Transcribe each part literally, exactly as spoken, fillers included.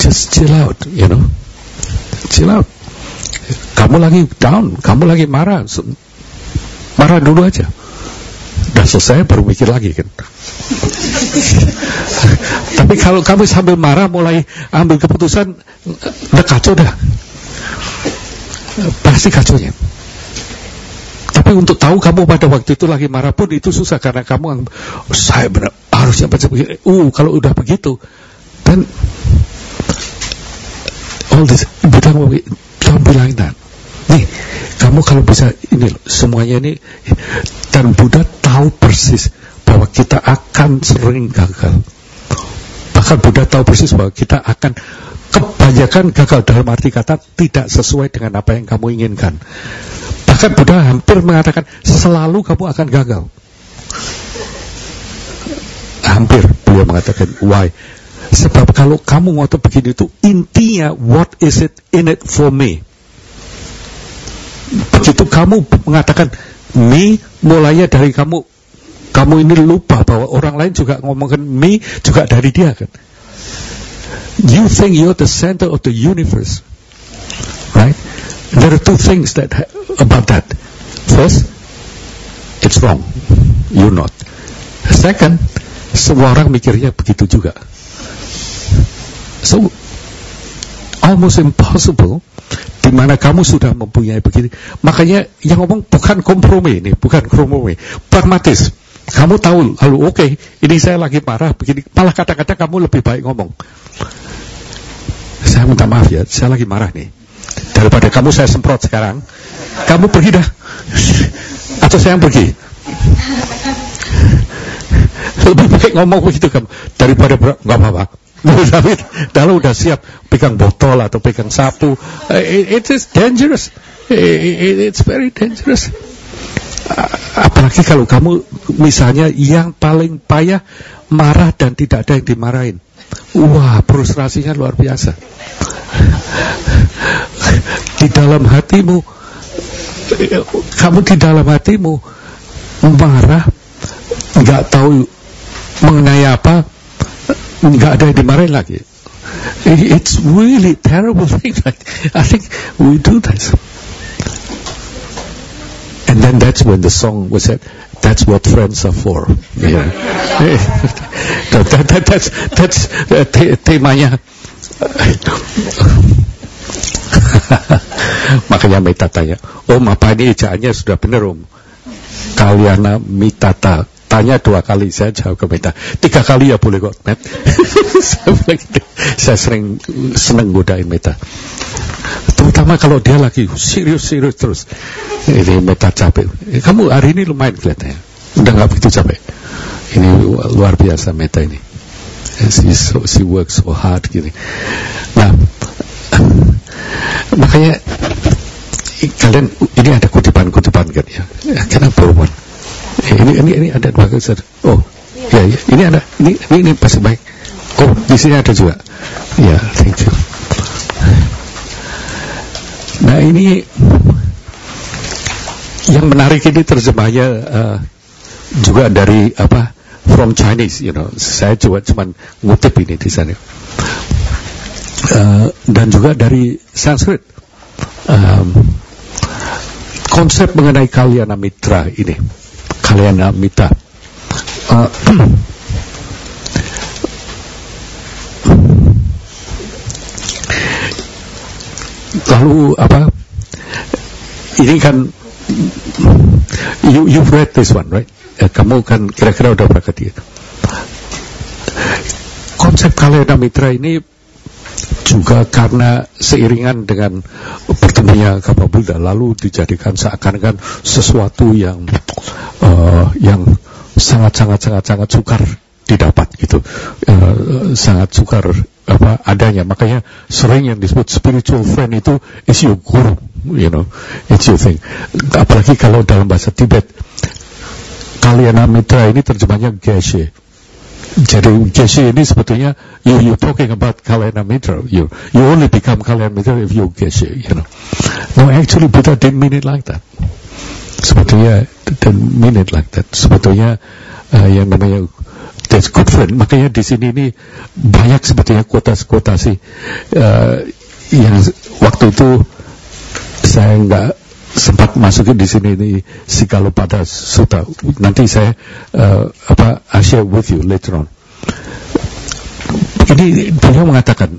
just chill out, you know, chill out. Kamu lagi down, kamu lagi marah, marah dulu aja. Udah selesai baru mikir lagi kan. Tapi kalau kamu sambil marah mulai ambil keputusan, udah kacau dah. Pasti kacaunya. Tapi untuk tahu kamu pada waktu itu lagi marah pun itu susah, karena kamu oh, saya benar harusnya baca begini. Uh, kalau udah begitu, dan all this, bilang, don't be like that. Nih, kamu kalau bisa ini semuanya ini, dan Buddha tahu persis bahwa kita akan sering gagal. Bahkan Buddha tahu persis bahwa kita akan kebanyakan gagal, dalam arti kata tidak sesuai dengan apa yang kamu inginkan. Bahkan Buddha hampir mengatakan selalu kamu akan gagal. Hampir beliau mengatakan, why? Sebab kalau kamu ngotot begini itu intinya, what is it in it for me? Begitu kamu mengatakan me, mulainya dari kamu, kamu ini lupa bahwa orang lain juga ngomongkan me juga dari dia kan. You think you're the center of the universe, right? There are two things that ha- about that. First, it's wrong. You're not. Second, semua orang mikirnya begitu juga. So, almost impossible. Di mana kamu sudah mempunyai begini. Makanya yang ngomong bukan kompromi ini, bukan kompromi, pragmatis. Kamu tahu, lalu oke, okay, ini saya lagi marah begini. Malah kadang-kadang kamu lebih baik ngomong, saya minta maaf ya, saya lagi marah nih. Daripada kamu saya semprot sekarang, kamu pergi dah. Atau saya yang pergi. Lebih baik ngomong begitu kamu daripada ber- nggak apa-apa. David, kalau udah siap pegang botol atau pegang sapu, it is dangerous. It's very dangerous. Apalagi kalau kamu misalnya yang paling payah marah dan tidak ada yang dimarahin. Wah, frustrasinya luar biasa. Di dalam hatimu, kamu di dalam hatimu marah, nggak tahu mengenai apa, nggak ada yang dimarahin lagi. It's really terrible thing. I think we do this. And then that's when the song was said, that's what friends are for. Yeah. that, that, that, that's that's uh, te- temanya. Makanya Meta tanya, Om apa ini ejaannya sudah benar Om? Kalyana Mitata. Tanya dua kali, saya jawab ke Meta. Tiga kali ya boleh kok, Met. Saya sering seneng godain Meta. Terutama kalau dia lagi serius-serius terus. Ini Meta capek. Kamu hari ini lumayan kelihatannya. Udah gak begitu capek. Ini luar biasa Meta ini. She, so, she works so hard gini. Nah, makanya kalian ini ada kutipan-kutipan kan ya. Kenapa Roman? Ini ini ini ada dua kali. Oh, ya, ya, ini ada. Ini ini, ini pasti baik. Oh, di sini ada juga. Ya, thank you. Nah, ini yang menarik ini terjemahnya uh, juga dari apa? From Chinese, you know. Saya coba cuman ngutip ini di sana. Uh, dan juga dari Sanskrit. Um, konsep mengenai Kalyana Mitra ini. Kalyana Mitra. Uh, lalu apa? Ini kan you you've read this one, right? Ya, kamu kan kira-kira udah pernah dia. Konsep Kalyana Mitra ini juga karena seiringan dengan bertemunya Agama Buddha lalu dijadikan seakan-akan sesuatu yang uh, yang sangat-sangat-sangat-sangat sukar didapat gitu, uh, sangat sukar apa adanya. Makanya sering yang disebut spiritual friend itu is your guru, you know, it's your thing. Apalagi kalau dalam bahasa Tibet, Kalyana Mitra ini terjemahnya geshe. Jadi geshe ini sebetulnya you you talking about Kalyana Mitra. You you only become Kalyana Mitra if you geshe, you know. No, actually Buddha didn't mean it like that. Sebetulnya didn't mean it like that. Sebetulnya uh, yang namanya that's good friend. Makanya di sini ini banyak sebetulnya kuotasi-kuotasi uh, yang waktu itu saya nggak sempat masukin di sini ini Sikalopada Sutta. Nanti saya uh, apa I share with you later on. Ini beliau mengatakan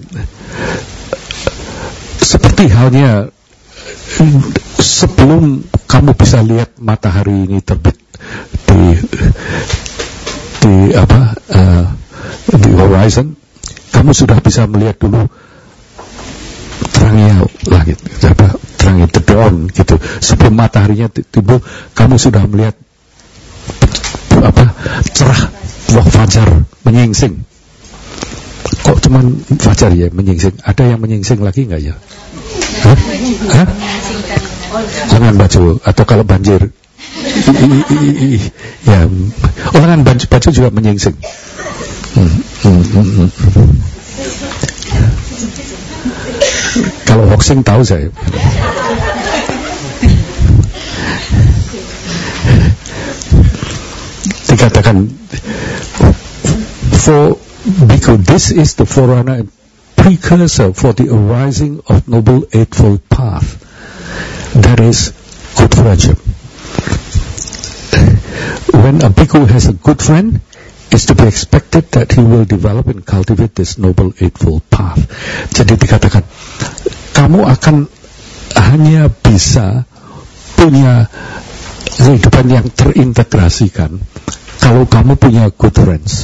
seperti halnya sebelum kamu bisa lihat matahari ini terbit di di apa uh, di horizon, kamu sudah bisa melihat dulu terangnya langit, apa terangnya the dawn gitu. Sebelum mataharinya timbul, kamu sudah melihat apa cerah wah fajar menyingsing. Kok cuman fajar ya menyingsing? Ada yang menyingsing lagi nggak ya? Hah? Hah? Lengan baju atau kalau banjir? I, i, i, i, ya, oh lengan baju, baju juga menyingsing. Hmm, hmm, hmm, hmm. Kalau hoaxing tahu saya. Dikatakan for because this is the forerunner and precursor for the arising of Noble Eightfold Path. That is good friendship. When a bhikkhu has a good friend, it's to be expected that he will develop and cultivate this Noble Eightfold Path. Jadi dikatakan, kamu akan hanya bisa punya kehidupan yang terintegrasikan kalau kamu punya good friends.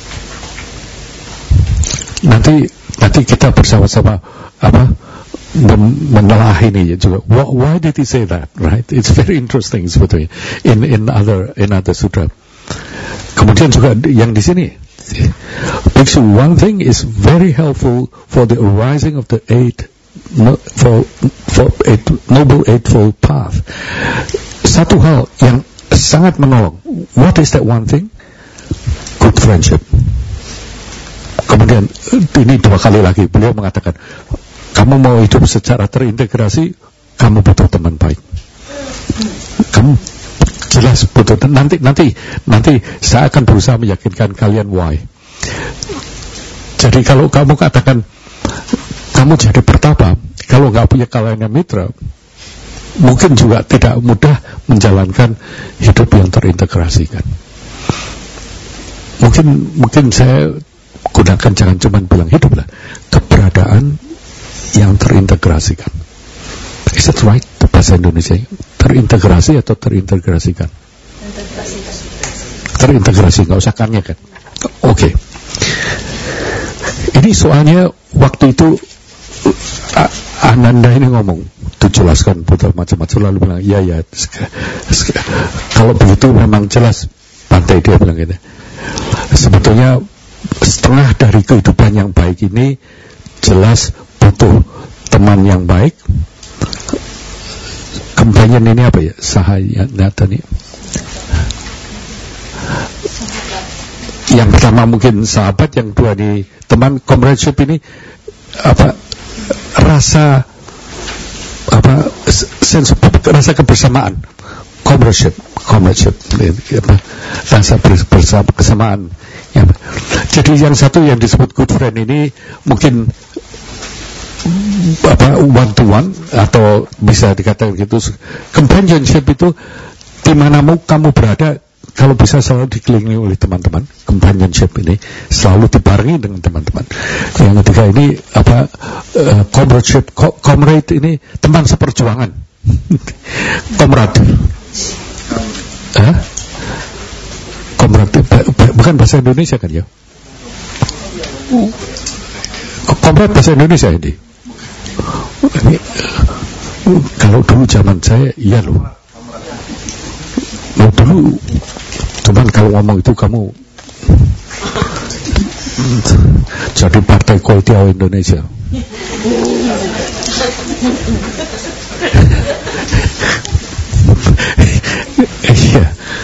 Nanti nanti kita bersama-sama apa menelah ini juga. Why did he say that? Right? It's very interesting sebetulnya in in other in other sutra. Kemudian juga yang di sini, Bhikshu, one thing is very helpful for the arising of the eight no, for for eight, noble eightfold path. Satu hal yang sangat menolong. What is that one thing? Good friendship. Kemudian ini dua kali lagi beliau mengatakan, kamu mau hidup secara terintegrasi, kamu butuh teman baik. Kamu jelas butuh. Nanti nanti nanti saya akan berusaha meyakinkan kalian why. Jadi kalau kamu katakan kamu jadi pertapa, kalau nggak punya kalyana mitra, mungkin juga tidak mudah menjalankan hidup yang terintegrasikan. Mungkin mungkin saya gunakan jangan cuma bilang hidup lah, keberadaan yang terintegrasikan. Is that right? Bahasa Indonesia terintegrasi atau terintegrasikan? Terintegrasi, nggak usah kannya kan? Oke. Okay. Ini soalnya waktu itu Ananda ini ngomong, dijelaskan betul macam-macam, lalu bilang, iya ya, kalau begitu memang jelas, pantai dia bilang gitu. Sebetulnya setengah dari kehidupan yang baik ini jelas butuh teman yang baik. Companion ini apa ya? Sahaya nih. Yang pertama mungkin sahabat, yang kedua nih teman. Comradeship ini apa? Rasa apa? Sense of, rasa kebersamaan. Comradeship, comradeship, apa? Rasa bersama kesamaan. Ya. Jadi yang satu yang disebut good friend ini mungkin apa one to one atau bisa dikatakan gitu. Companionship itu di mana kamu berada, kalau bisa selalu dikelilingi oleh teman-teman. Companionship ini selalu dibarengi dengan teman-teman. Yang ketiga ini apa uh, comradeship, co- comrade ini teman seperjuangan. Comrade. Hah? Comrade bukan bahasa Indonesia kan ya? Comrade bahasa Indonesia ini. Ini kalau dulu zaman saya iya loh. Loh dulu. Cuman kalau ngomong itu kamu jadi partai Koltiau Indonesia. Iya.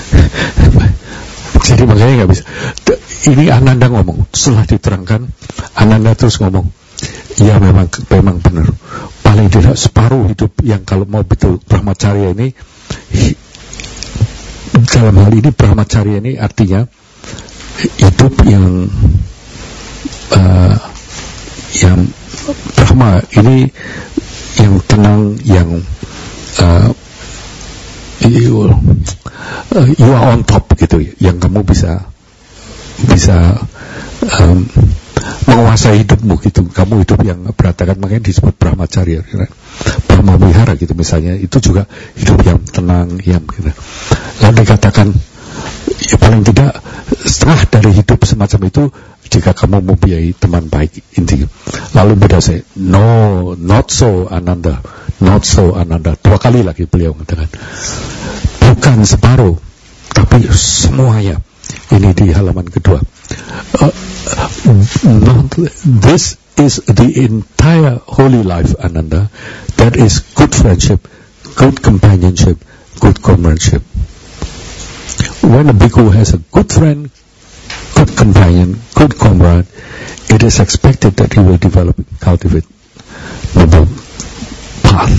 Jadi makanya nggak bisa. Ini Ananda ngomong, setelah diterangkan, Ananda terus ngomong, ya memang memang benar. Paling tidak separuh hidup yang kalau mau betul brahmacharya ini, dalam hal ini brahmacharya ini artinya hidup yang uh, yang Brahma ini, yang tenang, yang uh, you, uh, you are on top gitu, yang kamu bisa bisa um, menguasai hidupmu gitu, kamu hidup yang berantakan, makanya disebut Brahmacharya, Brahma Wihara gitu misalnya, itu juga hidup yang tenang, yang gitu. Lalu dikatakan ya paling tidak setengah dari hidup semacam itu jika kamu mempunyai teman baik, intinya. Lalu Buddha say, no, not so Ananda, not so Ananda. Dua kali lagi beliau mengatakan, bukan separuh, tapi semuanya. Ini di halaman kedua. Uh, not, this is the entire holy life, Ananda. That is good friendship, good companionship, good comradeship. When a bhikkhu has a good friend, good companion, good comrade, it is expected that he will develop, cultivate noble path.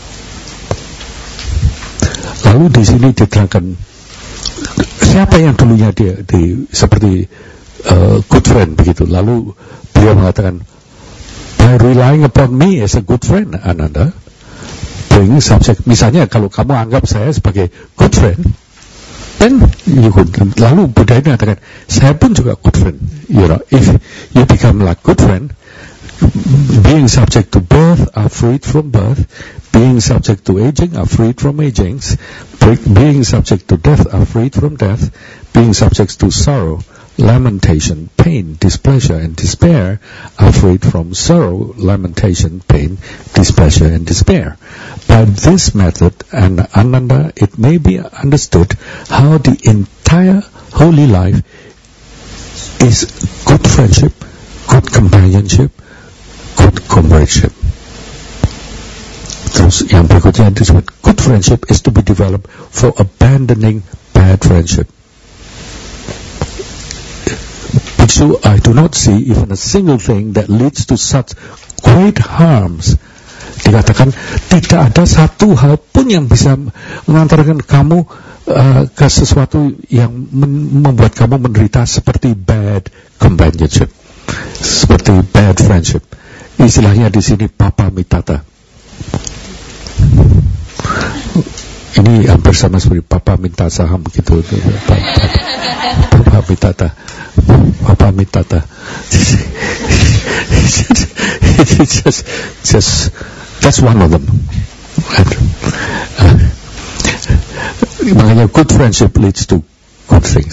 Lalu di sini diterangkan siapa yang dulunya dia di, seperti uh, good friend begitu. Lalu beliau mengatakan, by relying upon me as a good friend, Ananda, being subject. Misalnya kalau kamu anggap saya sebagai good friend, then you could. Lalu Buddha ini mengatakan, saya pun juga good friend. You know, if you become like good friend, being subject to birth are freed from birth, being subject to aging are freed from agings, being subject to death are freed from death, being subject to sorrow, lamentation, pain, displeasure, and despair are freed from sorrow, lamentation, pain, displeasure, and despair. By this method, and Ananda, it may be understood how the entire holy life is good friendship, good companionship, good comradeship. Terus yang berikutnya disebut good friendship is to be developed for abandoning bad friendship. Bhikshu, I do not see even a single thing that leads to such great harms. Dikatakan tidak ada satu hal pun yang bisa mengantarkan kamu uh, ke sesuatu yang men- membuat kamu menderita seperti bad companionship, seperti bad friendship. Istilahnya di sini papa mitata. Ini hampir sama seperti papa minta saham gitu. Papa, papa mitata, papa mitata. It's just, just that's one of them. Uh, makanya good friendship leads to good things.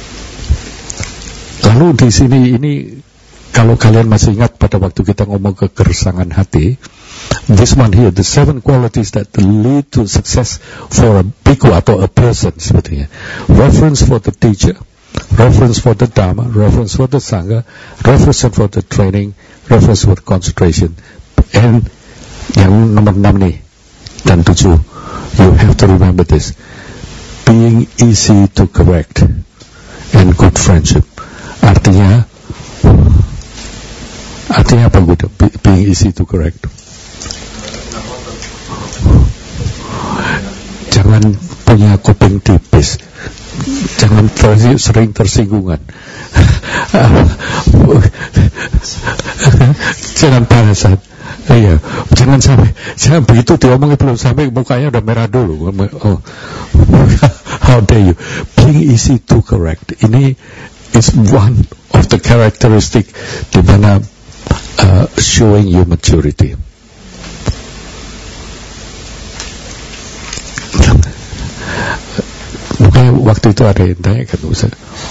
Lalu di sini ini, kalau kalian masih ingat pada waktu kita ngomong kegersangan hati, this one here, the seven qualities that lead to success for a bhikkhu atau a person sebetulnya. Reference for the teacher, reference for the dharma, reference for the sangha, reference for the training, reference for the concentration, and yang nomor enam nih dan tujuh, you have to remember this, being easy to correct and good friendship. Artinya artinya apa good? Being easy to correct. Jangan punya kuping tipis, jangan tersi, sering tersinggungan, jangan panasan, iya, jangan sampai, jangan begitu diomongin belum sampai mukanya udah merah dulu. Oh, how dare you? Being easy to correct. Ini is one of the characteristic di mana uh, showing your maturity. Makanya waktu itu ada yang tanya kan Ustaz,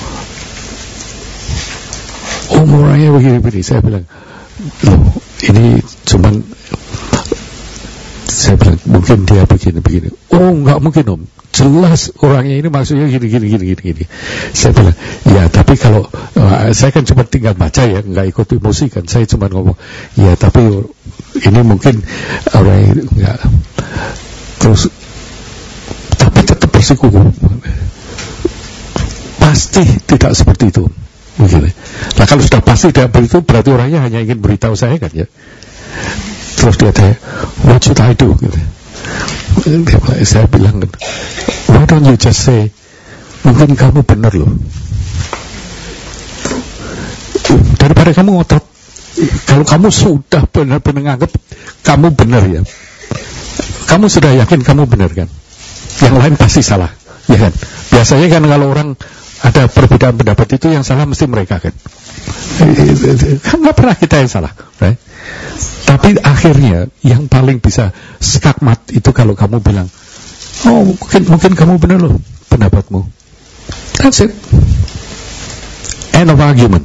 umurnya begini-begini. Saya bilang, loh ini cuman, saya bilang mungkin dia begini-begini. Oh enggak mungkin om, jelas orangnya ini maksudnya gini-gini gini-gini. Saya bilang, ya tapi kalau uh, saya kan cuma tinggal baca ya, nggak ikut emosi kan. Saya cuma ngomong, ya tapi ini mungkin orang ini enggak. Terus tapi tetap bersikukuh. Pasti tidak seperti itu. Begini. Nah kalau sudah pasti tidak begitu, berarti orangnya hanya ingin beritahu saya kan ya. Terus dia tanya, what should I do? Gitu. Saya bilang, why don't you just say, mungkin kamu benar loh. daripada kamu ngotot. Kalau kamu sudah benar-benar nganggap kamu benar ya, kamu sudah yakin kamu benar kan, yang lain pasti salah, ya kan? Biasanya kan kalau orang ada perbedaan pendapat itu yang salah mesti mereka kan, kan nggak pernah kita yang salah, right? Tapi akhirnya yang paling bisa skakmat itu kalau kamu bilang, oh mungkin mungkin kamu benar loh pendapatmu, that's it, end of argument.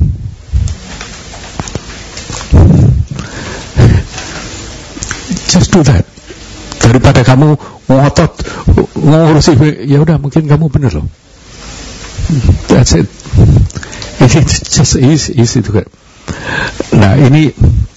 Just do that. Daripada kamu ngotot ngurusi, ya udah mungkin kamu benar loh. That's it. It's just easy, easy to get. Nah ini,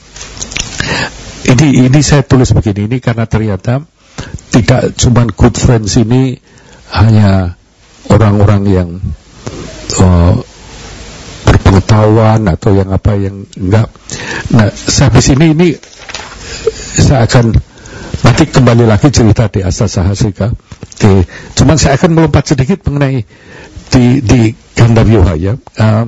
ini ini saya tulis begini ini karena ternyata tidak cuma good friends ini hanya orang-orang yang uh, berpengetahuan atau yang apa yang enggak. Nah sampai sini ini saya akan nanti kembali lagi cerita di Asta Sahasrika. Oke, cuman saya akan melompat sedikit mengenai di di Gandharyoha ya. Uh,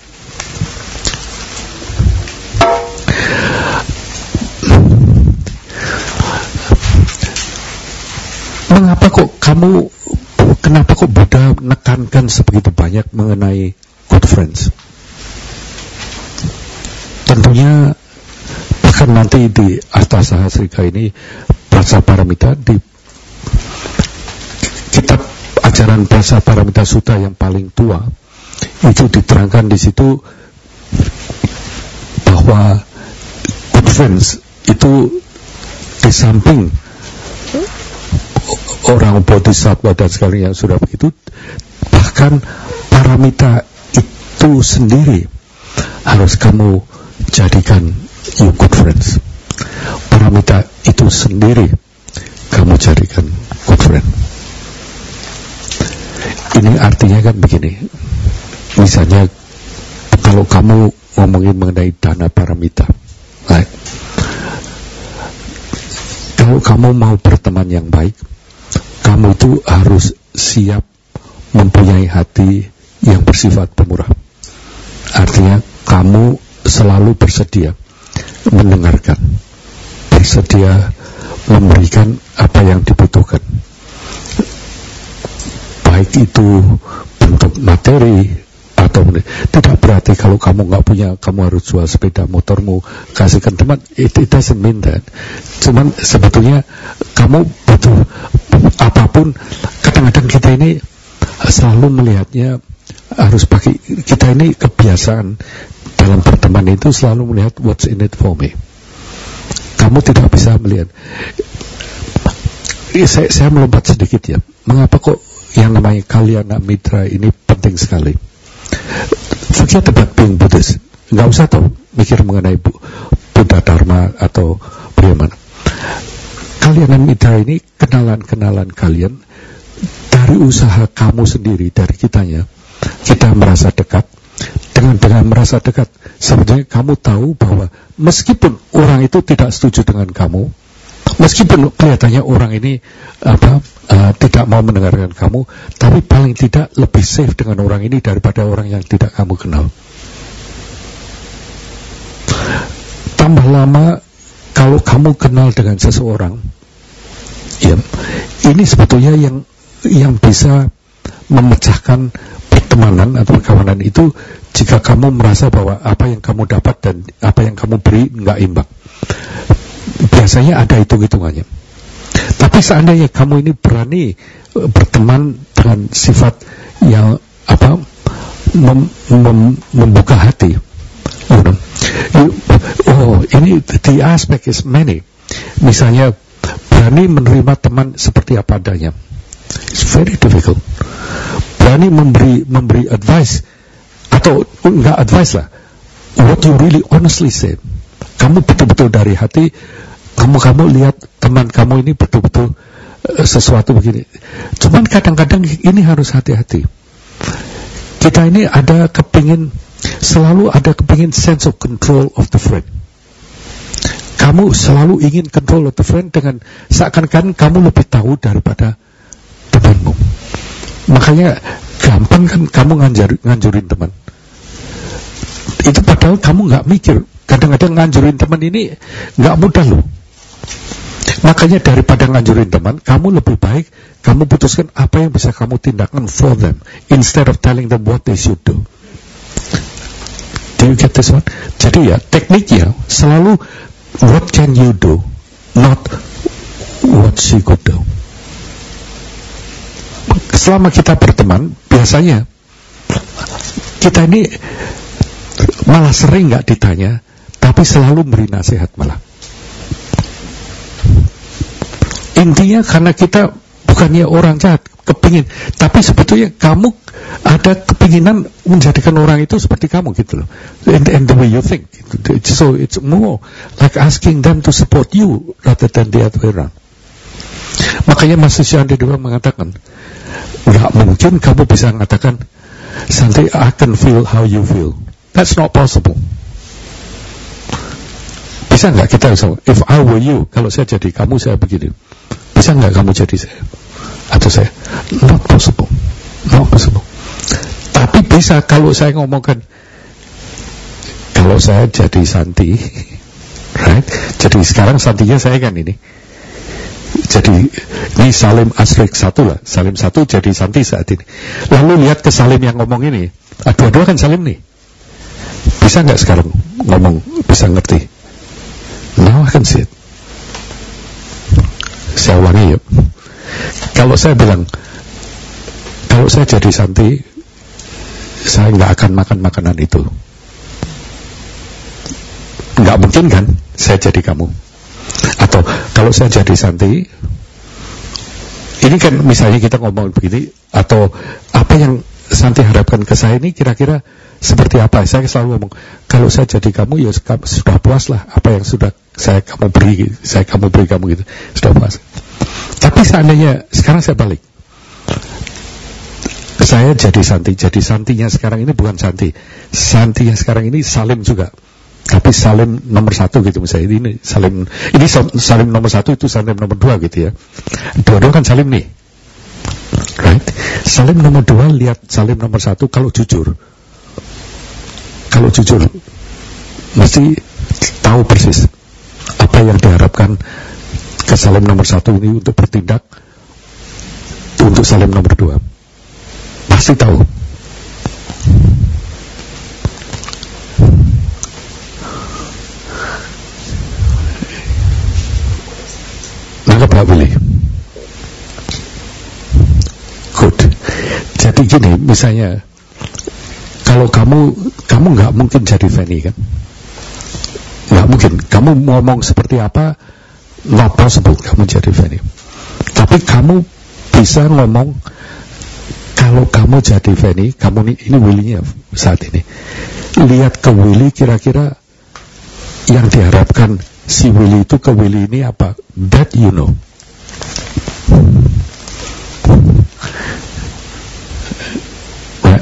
mengapa kok kamu, kenapa kok Buddha menekankan sebegitu banyak mengenai good friends? Tentunya bahkan nanti di Asta Sahasrika ini Prasaparamita, di kitab ajaran Prasaparamita Sutta yang paling tua itu diterangkan di situ bahwa good friends itu di samping orang bodhisattva dan sekalian yang sudah begitu, bahkan paramita itu sendiri harus kamu jadikan you good friends. Paramita itu sendiri kamu jadikan good friend. Ini artinya kan begini, misalnya kalau kamu ngomongin mengenai dana paramita, right? Kalau kamu mau berteman yang baik, kamu itu harus siap mempunyai hati yang bersifat pemurah. Artinya kamu selalu bersedia mendengarkan, bersedia memberikan apa yang dibutuhkan, baik itu bentuk materi atau tidak. Berarti kalau kamu nggak punya, kamu harus jual sepeda motormu kasihkan teman. It, it doesn't mean that. Cuman sebetulnya kamu butuh apapun. Kadang-kadang kita ini selalu melihatnya harus pakai, kita ini kebiasaan dalam berteman itu selalu melihat what's in it for me. Kamu tidak bisa melihat. Saya, saya melompat sedikit ya. Mengapa kok yang namanya Kalyana Mitra ini penting sekali? Forget about being Buddhist. Nggak usah tahu mikir mengenai Buddha Dharma atau bagaimana. Kalyana Mitra ini kenalan-kenalan kalian dari usaha kamu sendiri, dari kitanya. Kita merasa dekat. Dengan dengan merasa dekat, sebetulnya kamu tahu bahwa meskipun orang itu tidak setuju dengan kamu, meskipun kelihatannya orang ini apa uh, tidak mau mendengarkan kamu, tapi paling tidak lebih safe dengan orang ini daripada orang yang tidak kamu kenal. Tambah lama kalau kamu kenal dengan seseorang, ya, ini sebetulnya yang yang bisa memecahkan pertemanan atau perkawanan itu jika kamu merasa bahwa apa yang kamu dapat dan apa yang kamu beri nggak imbang. Biasanya ada hitung-hitungannya. Tapi seandainya kamu ini berani berteman dengan sifat yang apa mem, mem, membuka hati, you know, you, oh ini the aspect is many. Misalnya berani menerima teman seperti apa adanya, it's very difficult. Berani memberi memberi advice atau enggak advice lah, what you really honestly say. Kamu betul-betul dari hati, kamu kamu lihat teman kamu ini betul-betul uh, sesuatu begini. Cuman kadang-kadang ini harus hati-hati. Kita ini ada kepingin, selalu ada kepingin sense of control of the friend. Kamu selalu ingin control of the friend dengan seakan-akan kamu lebih tahu daripada temanmu. Makanya gampang kan kamu nganjur, nganjurin teman. Itu padahal kamu nggak mikir. Kadang-kadang nganjurin teman ini nggak mudah loh. Makanya daripada nganjurin teman, kamu lebih baik kamu putuskan apa yang bisa kamu tindakan for them, instead of telling them what they should do. Do you get this one? Jadi ya, tekniknya selalu what can you do, not what she could do. Selama kita berteman, biasanya kita ini malah sering nggak ditanya, tapi selalu beri nasihat malah. Intinya karena kita bukannya orang jahat, kepingin, tapi sebetulnya kamu ada kepinginan menjadikan orang itu seperti kamu gitu loh, and, and the way you think. So it's more like asking them to support you rather than the other way around. Makanya Mas Susyandi juga mengatakan, nggak mungkin kamu bisa mengatakan, Santi, I can feel how you feel. That's not possible. Bisa nggak kita bisa, if I were you, kalau saya jadi kamu, saya begini. Bisa nggak kamu jadi saya? Atau saya? Not possible. Not possible. Tapi bisa kalau saya ngomongkan, kalau saya jadi Santi, right? Jadi sekarang Santinya saya kan ini. Jadi ini Salim Asrik satu lah, Salim satu jadi Santi saat ini. Lalu lihat ke Salim yang ngomong ini, ah, dua-dua kan Salim nih. Bisa nggak sekarang ngomong, bisa ngerti? Now I can see it. Saya ulangi yuk. Kalau saya bilang, kalau saya jadi Santi, saya nggak akan makan makanan itu. Nggak mungkin kan, saya jadi kamu. Atau kalau saya jadi Santi, ini kan misalnya kita ngomong begini, atau apa yang Santi harapkan ke saya ini kira-kira seperti apa? Saya selalu ngomong, kalau saya jadi kamu ya sudah puas lah, apa yang sudah saya kamu beri, saya kamu beri kamu gitu, sudah puas. Tapi seandainya sekarang saya balik, saya jadi Santi, jadi Santinya sekarang ini bukan Santi, Santinya sekarang ini Salim juga, tapi Salim nomor satu gitu misalnya, ini Salim, ini Salim nomor satu, itu Salim nomor dua gitu ya. Dua-dua kan Salim nih, right? Salim nomor dua lihat Salim nomor satu, kalau jujur, kalau jujur mesti tahu persis apa yang diharapkan ke Salim nomor satu ini untuk bertindak untuk Salim nomor dua, pasti tahu. Nangkep Pak Willy? Good. Jadi gini, misalnya kalau kamu kamu nggak mungkin jadi Fanny kan, nggak mungkin. Kamu ngomong seperti apa, not possible kamu jadi Fanny. Tapi kamu bisa ngomong, kalau kamu jadi Fanny, kamu ini, ini Willy-nya saat ini, lihat ke Willy kira-kira yang diharapkan si Willy itu ke Willy ini apa, that you know. Right?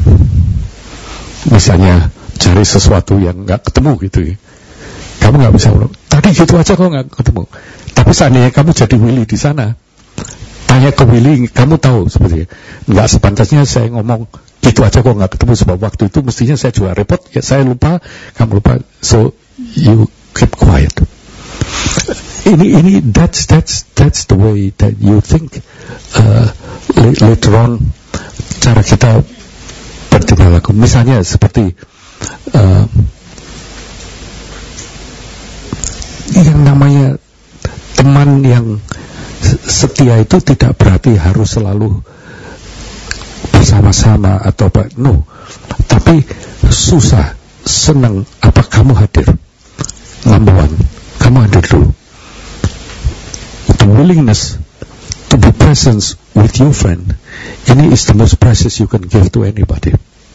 Misalnya cari sesuatu yang nggak ketemu gitu ya, kamu nggak bisa ngomong, tadi gitu aja kok nggak ketemu. Tapi seandainya kamu jadi Willy di sana, tanya ke Willy, kamu tahu seperti nggak sepantasnya saya ngomong gitu aja kok nggak ketemu, sebab waktu itu mestinya saya juga repot, ya saya lupa, kamu lupa, so you keep quiet. Ini ini that's that's that's the way that you think. Uh, later on cara kita bertindak laku. Misalnya seperti uh, yang namanya teman yang setia itu tidak berarti harus selalu bersama-sama atau apa, no. Tapi susah, senang apa kamu hadir, number one, kamu hadir dulu. The willingness to be present with your friend, ini is the most precious you can give to anybody.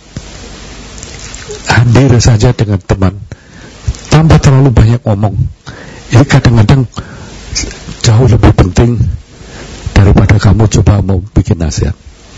Hadir saja dengan teman, tanpa terlalu banyak ngomong. Ini kadang-kadang jauh lebih penting daripada kamu coba mau bikin nasihat.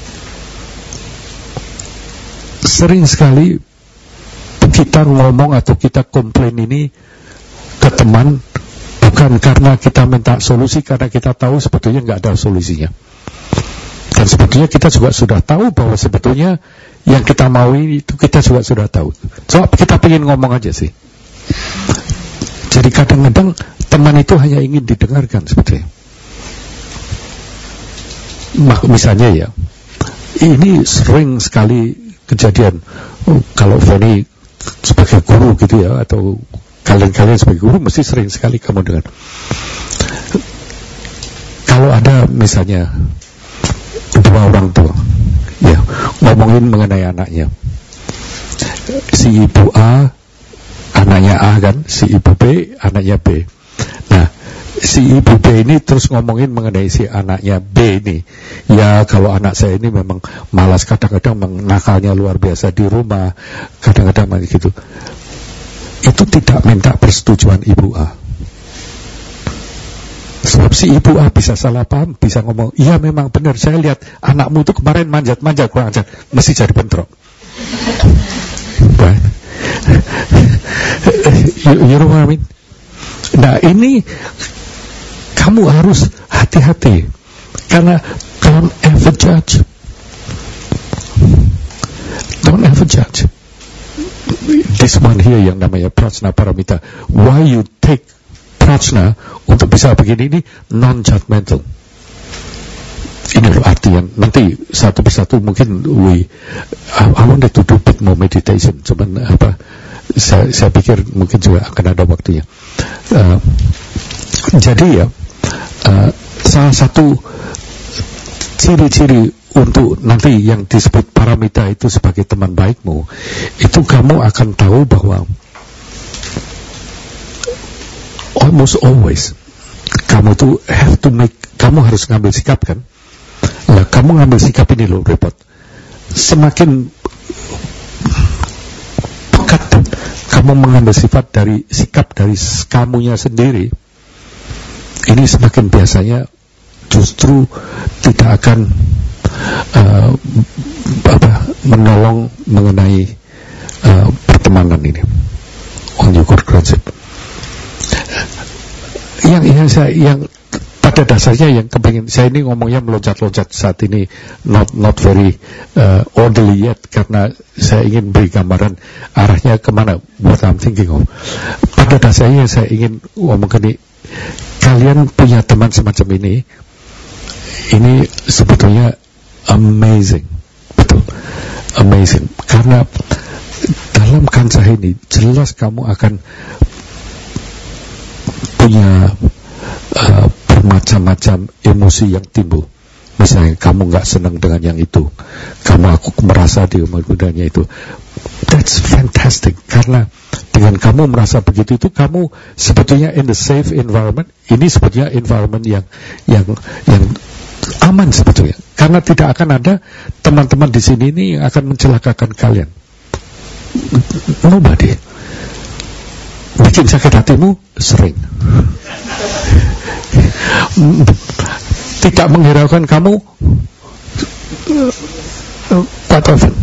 Sering sekali kita ngomong atau kita komplain ini ke teman bukan karena kita minta solusi, karena kita tahu sebetulnya nggak ada solusinya. Dan Dan sebetulnya kita juga sudah tahu bahwa sebetulnya yang kita mau itu kita juga sudah tahu. Coba kita pengen ngomong aja sih. Jadi kadang-kadang teman itu hanya ingin didengarkan sebetulnya. Misalnya ya, ini sering sekali kejadian. Oh, kalau Fanny sebagai guru gitu ya, atau kalian-kalian sebagai guru mesti sering sekali kamu dengar. Kalau ada misalnya dua orang tua ya ngomongin mengenai anaknya, si ibu A anaknya A kan, si ibu B anaknya B. Nah, si ibu B ini terus ngomongin mengenai si anaknya B ini. Ya kalau anak saya ini memang malas, kadang-kadang nakalnya luar biasa di rumah, kadang-kadang gitu. Itu tidak minta persetujuan ibu A. Sebab si ibu A bisa salah paham, bisa ngomong, iya memang benar, saya lihat anakmu itu kemarin manjat-manjat, kurang ajar, mesti jadi bentrok. Right? you, you know what I mean? Nah ini kamu harus hati-hati, karena don't ever judge, don't ever judge. This one here yang namanya prajna paramita. Why you take prajna untuk bisa begini, ini non-judgmental. Ini loh artian. Nanti satu persatu mungkin we I, I wanted to do bit more meditation. Cuman apa? Saya, saya pikir mungkin juga akan ada waktunya. Uh, jadi ya, uh, salah satu ciri-ciri untuk nanti yang disebut paramita itu sebagai teman baikmu, itu kamu akan tahu bahwa almost always kamu tuh have to make, kamu harus ngambil sikap kan. Nah, kamu ngambil sikap ini loh repot. Semakin pekat kamu mengambil sifat dari sikap dari kamunya sendiri, ini semakin biasanya justru tidak akan uh, apa, menolong mengenai uh, pertemanan ini. On your core concept. Yang yang saya yang pada dasarnya yang kepengen saya ini ngomongnya meloncat-loncat saat ini, not not very uh, orderly yet, karena saya ingin beri gambaran arahnya kemana, what I'm thinking of. Pada dasarnya saya ingin ngomong ini, kalian punya teman semacam ini, ini sebetulnya amazing, betul, amazing, karena dalam kancah ini jelas kamu akan punya uh, bermacam-macam emosi yang timbul. Misalnya kamu nggak senang dengan yang itu, kamu aku merasa dia menggodanya itu. That's fantastic, karena dengan kamu merasa begitu itu kamu sebetulnya in the safe environment. Ini sebetulnya environment yang yang yang aman sebetulnya, karena tidak akan ada teman-teman di sini ini yang akan mencelakakan kalian. Nobody. Bikin sakit hatimu sering. Tidak menghiraukan kamu quite often.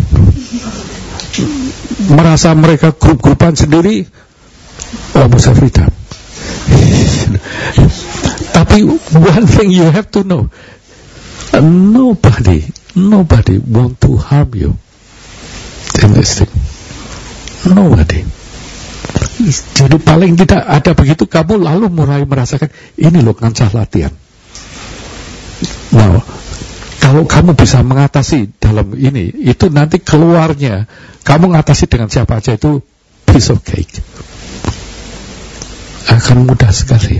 Merasa mereka grup-grupan sendiri almost every time. Tapi one thing you have to know, nobody nobody want to harm you in this thing. Nobody. Jadi paling tidak ada begitu, kamu lalu mulai merasakan ini loh kancah latihan. Nah, kalau kamu bisa mengatasi dalam ini, itu nanti keluarnya kamu mengatasi dengan siapa aja itu piece of cake, akan mudah sekali.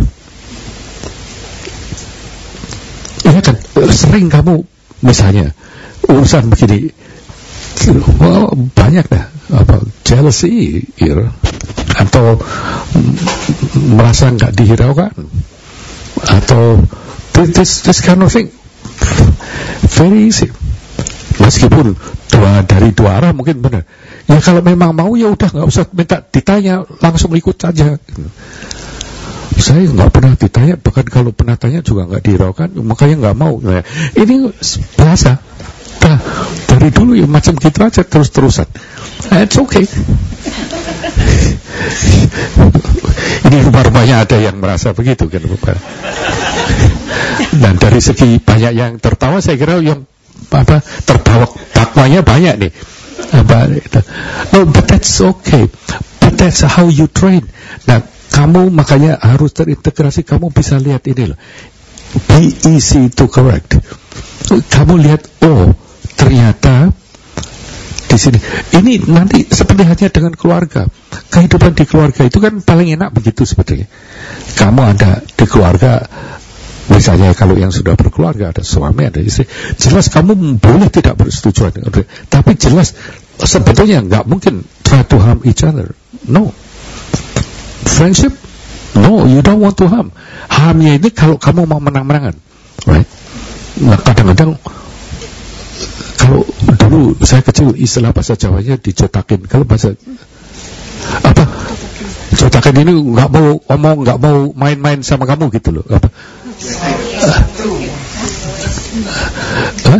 Iya kan, sering kamu misalnya urusan begini, well, banyak dah apa jealousy, you know, atau merasa nggak dihiraukan, atau this this kind of thing very easy. Meskipun dua dari dua arah mungkin benar. Ya kalau memang mau ya udah nggak usah minta ditanya, langsung ikut saja. Saya nggak pernah ditanya, bahkan kalau pernah tanya juga nggak dihiraukan, makanya nggak mau. Nah, ini biasa. Nah, dari dulu ya macam gitu aja terus-terusan. It's okay. Ini rumah-rumahnya ada yang merasa begitu kan, Bapak. Dan dari segi banyak yang tertawa, saya kira yang apa terbawa dakwanya banyak nih. Apa itu? No, but that's okay. But that's how you train. Nah, kamu makanya harus terintegrasi. Kamu bisa lihat ini loh. Be easy to correct. Kamu lihat, oh ternyata di sini ini nanti seperti halnya dengan keluarga. Kehidupan di keluarga itu kan paling enak begitu sebetulnya. Kamu ada di keluarga, misalnya kalau yang sudah berkeluarga, ada suami, ada istri, jelas kamu boleh tidak bersetujuan, tapi jelas sebetulnya nggak mungkin try to harm each other. No. Friendship, no, you don't want to harm. Harmnya ini kalau kamu mau menang-menangan, right? Nah, kadang-kadang kalau dulu saya kecil, istilah bahasa Jawanya dicotakin. Kalau bahasa apa? Cotakin ini nggak mau ngomong, nggak mau main-main sama kamu gitu loh. Apa? Hah?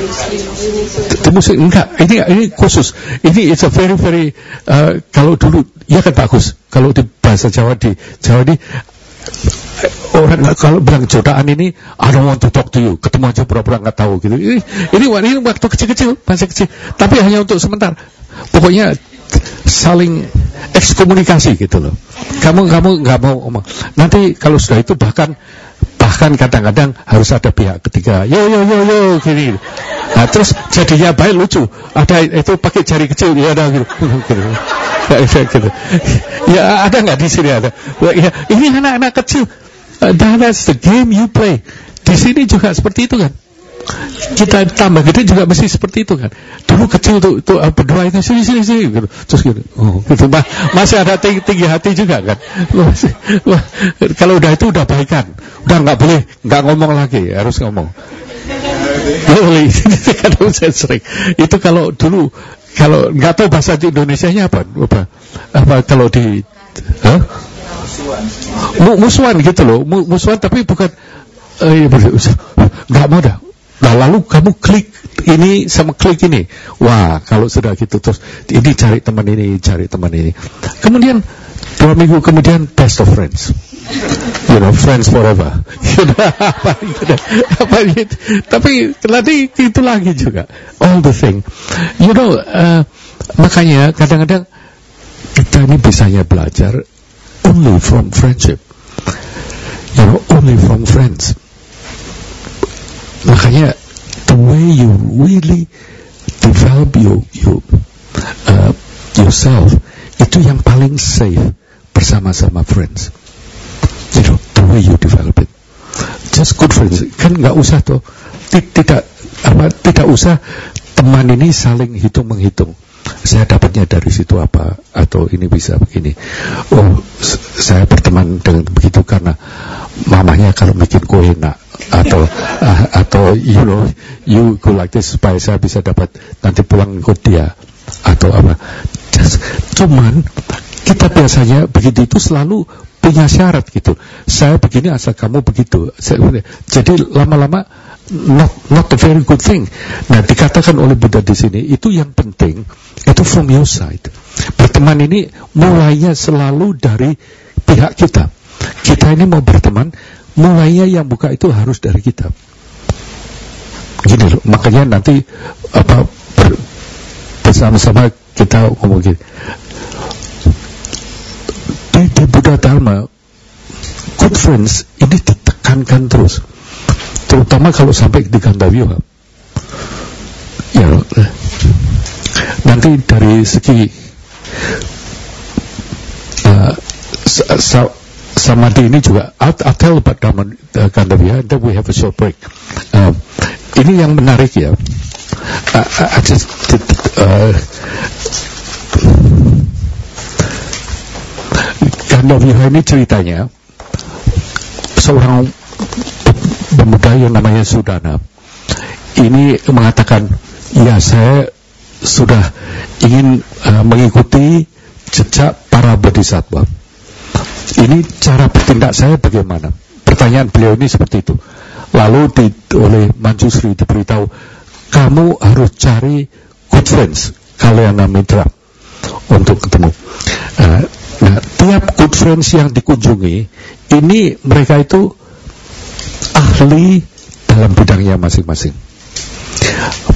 Musik enggak, ini ini khusus. Ini it's a very very uh, kalau dulu ya kan bagus. Kalau di bahasa Jawa di Jawa ini orang kalau bilang jodohan ini, I don't want to talk to you. Ketemu aja pura-pura nggak tahu gitu. Ini ini, ini waktu kecil-kecil, masih kecil. Tapi hanya untuk sebentar. Pokoknya saling ekskomunikasi gitu loh. Kamu kamu nggak mau omong. Nanti kalau sudah itu bahkan bahkan kadang-kadang harus ada pihak ketiga. Yo yo yo yo gini. Nah terus jadinya baik lucu. Ada itu pakai jari kecil ya ada gitu. gitu. gitu. Ya ada nggak di sini ada? Ya, ini anak-anak kecil. That's the game you play. Di sini juga seperti itu kan. Kita tambah gede juga mesti seperti itu kan. Dulu kecil tuh, tuh berdua itu sini sini sini gitu. Terus gitu. Oh, gitu. Ma- masih ada tinggi, tinggi hati juga kan. Masih, wah, kalau udah itu udah baikan. Udah nggak boleh nggak ngomong lagi, harus ngomong. Boleh. Kadang saya sering. Itu kalau dulu kalau nggak tahu bahasa Indonesianya apa? Apa? Apa kalau di huh? Musuhan gitu loh. Musuhan tapi bukan eh, nggak mau dah. Nah lalu kamu klik ini sama klik ini. Wah kalau sudah gitu terus ini cari teman ini, cari teman ini. Kemudian dua minggu kemudian best of friends. You know, friends forever. You know, apa, you know, apa gitu. Tapi nanti itu lagi juga. All the thing. You know, uh, makanya kadang-kadang kita ini bisanya belajar only from friendship. You know, only from friends. Makanya the way you really develop you, you uh, yourself itu yang paling safe bersama-sama friends. You know, the way you develop it. Just good friends. Kan nggak usah tuh tidak apa tidak usah teman ini saling hitung menghitung. Saya dapatnya dari situ apa atau ini bisa begini. Oh, saya berteman dengan begitu karena mamanya kalau bikin kue enak atau uh, atau you know you go like this supaya saya bisa dapat nanti pulang ikut dia atau apa. Just, cuman kita biasanya begitu itu selalu punya syarat gitu. Saya begini asal kamu begitu. Saya, jadi lama-lama not not a very good thing. Nah dikatakan oleh Buddha di sini itu yang penting itu from your side. Berteman ini mulainya selalu dari pihak kita. Kita ini mau berteman, mulainya yang buka itu harus dari kita. Gini loh, makanya nanti apa ber, bersama-sama kita ngomong gini. Di, di Buddha Dharma, good friends ini ditekankan terus, terutama kalau sampai di Gandhavyuha. Ya, nanti dari segi uh, sa, samadhi ini juga. I'll, I'll tell about Dharma uh, Gandhavyuha, then we have a short break. Uh, ini yang menarik ya. Uh, I just did, uh, Gandhavyuha ini ceritanya seorang pemuda yang namanya Sudana ini mengatakan, ya saya sudah ingin uh, mengikuti jejak para bodhisattva. Ini cara bertindak saya bagaimana? Pertanyaan beliau ini seperti itu. Lalu di, oleh Manjusri diberitahu, kamu harus cari good friends, kalyana mitra, untuk ketemu. Uh, Nah, tiap good friends yang dikunjungi ini mereka itu ahli dalam bidangnya masing-masing.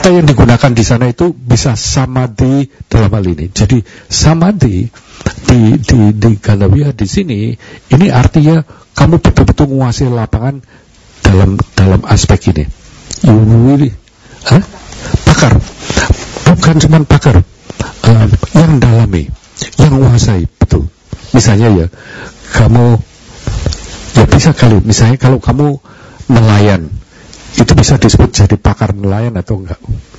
kata yang digunakan di sana itu bisa samadhi dalam hal ini. Jadi samadhi di di di Gandavya di sini ini artinya kamu betul-betul menguasai lapangan dalam dalam aspek ini. You really, huh? Pakar, bukan cuma pakar, uh, yang dalami, yang menguasai betul. Misalnya ya, kamu ya bisa kali, misalnya kalau kamu nelayan, itu bisa disebut jadi pakar nelayan atau enggak?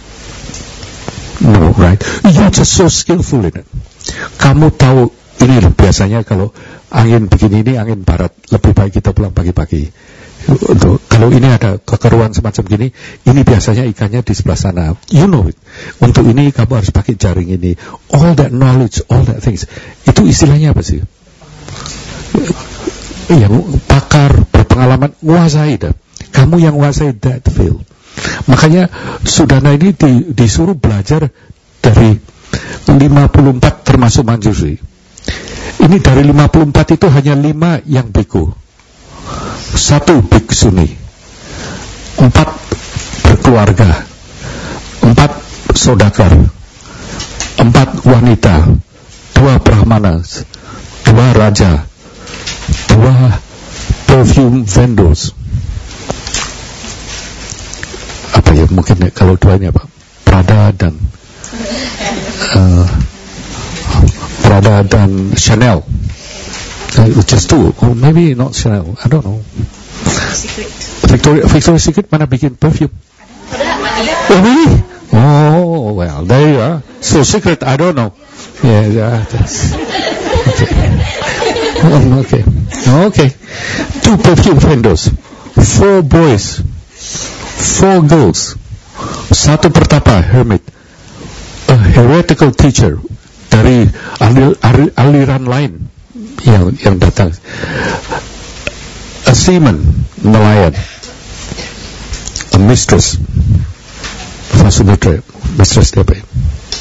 No, right? You're just so skillful in it. Kamu tahu ini loh, biasanya kalau angin begini ini angin barat, lebih baik kita pulang pagi-pagi. Untuk, kalau ini ada kekeruan semacam gini, ini biasanya ikannya di sebelah sana. You know it. Untuk ini kamu harus pakai jaring ini. All that knowledge, all that things. Itu istilahnya apa sih? Yang pakar, berpengalaman, nguasai dah. Kamu yang nguasai that field. Makanya Sudana ini di, disuruh belajar dari lima puluh empat termasuk Manjushri. Ini dari lima puluh empat itu hanya lima yang biku. Satu biksuni, empat berkeluarga, empat sodakar, empat wanita, dua brahmana, dua raja, dua perfume vendors. Apa ya, mungkin kalau dua ini apa? Prada dan uh, Prada dan Chanel. Uh, just two, or maybe not Chanel, I don't know. Secret. Victoria, Victoria's Secret mana bikin perfume? Oh really? Oh well, there you are. So secret, I don't know. Yeah, yeah. That's, okay. Um, okay, okay. Two perfume vendors, four boys, four girls, satu pertapa hermit, a heretical teacher dari alir, alir, aliran lain. Yang, yang datang, a seaman, nelayan, a mistress, Vasudhara, mistress dia apa ya?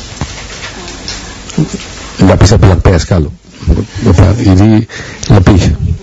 Nggak bisa bilang P S K loh. Ini lebih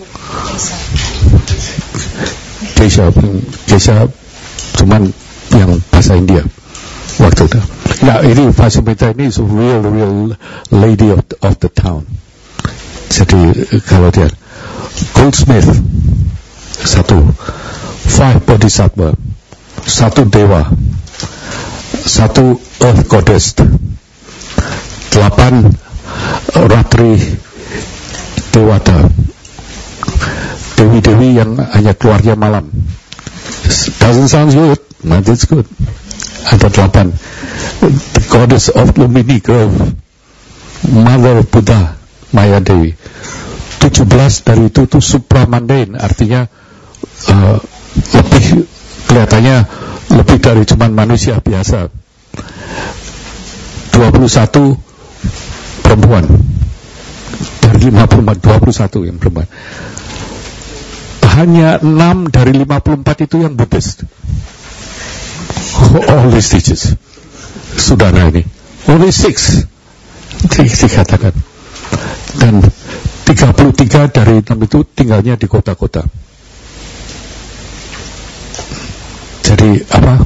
Kesha, Kesha cuman yang bahasa India waktu itu. Ya ini Vasudhara ini is a real real lady of the, of the town. Jadi kalau dia goldsmith satu, five bodhisattva, satu dewa, satu earth goddess, delapan ratri dewata, dewi-dewi yang hanya keluarnya malam. Doesn't sound good, but it's good. Ada delapan, the goddess of Lumbini Grove, mother of Buddha, Maya Dewi. tujuh belas dari itu tuh supramundane, artinya uh, lebih kelihatannya lebih dari cuman manusia biasa. dua puluh satu perempuan dari lima puluh empat, dua puluh satu yang perempuan. Hanya enam dari lima puluh empat itu yang Buddhist. All these teachers Sudana ini only six dikatakan. Dan tiga puluh tiga dari enam itu tinggalnya di kota-kota. Jadi apa?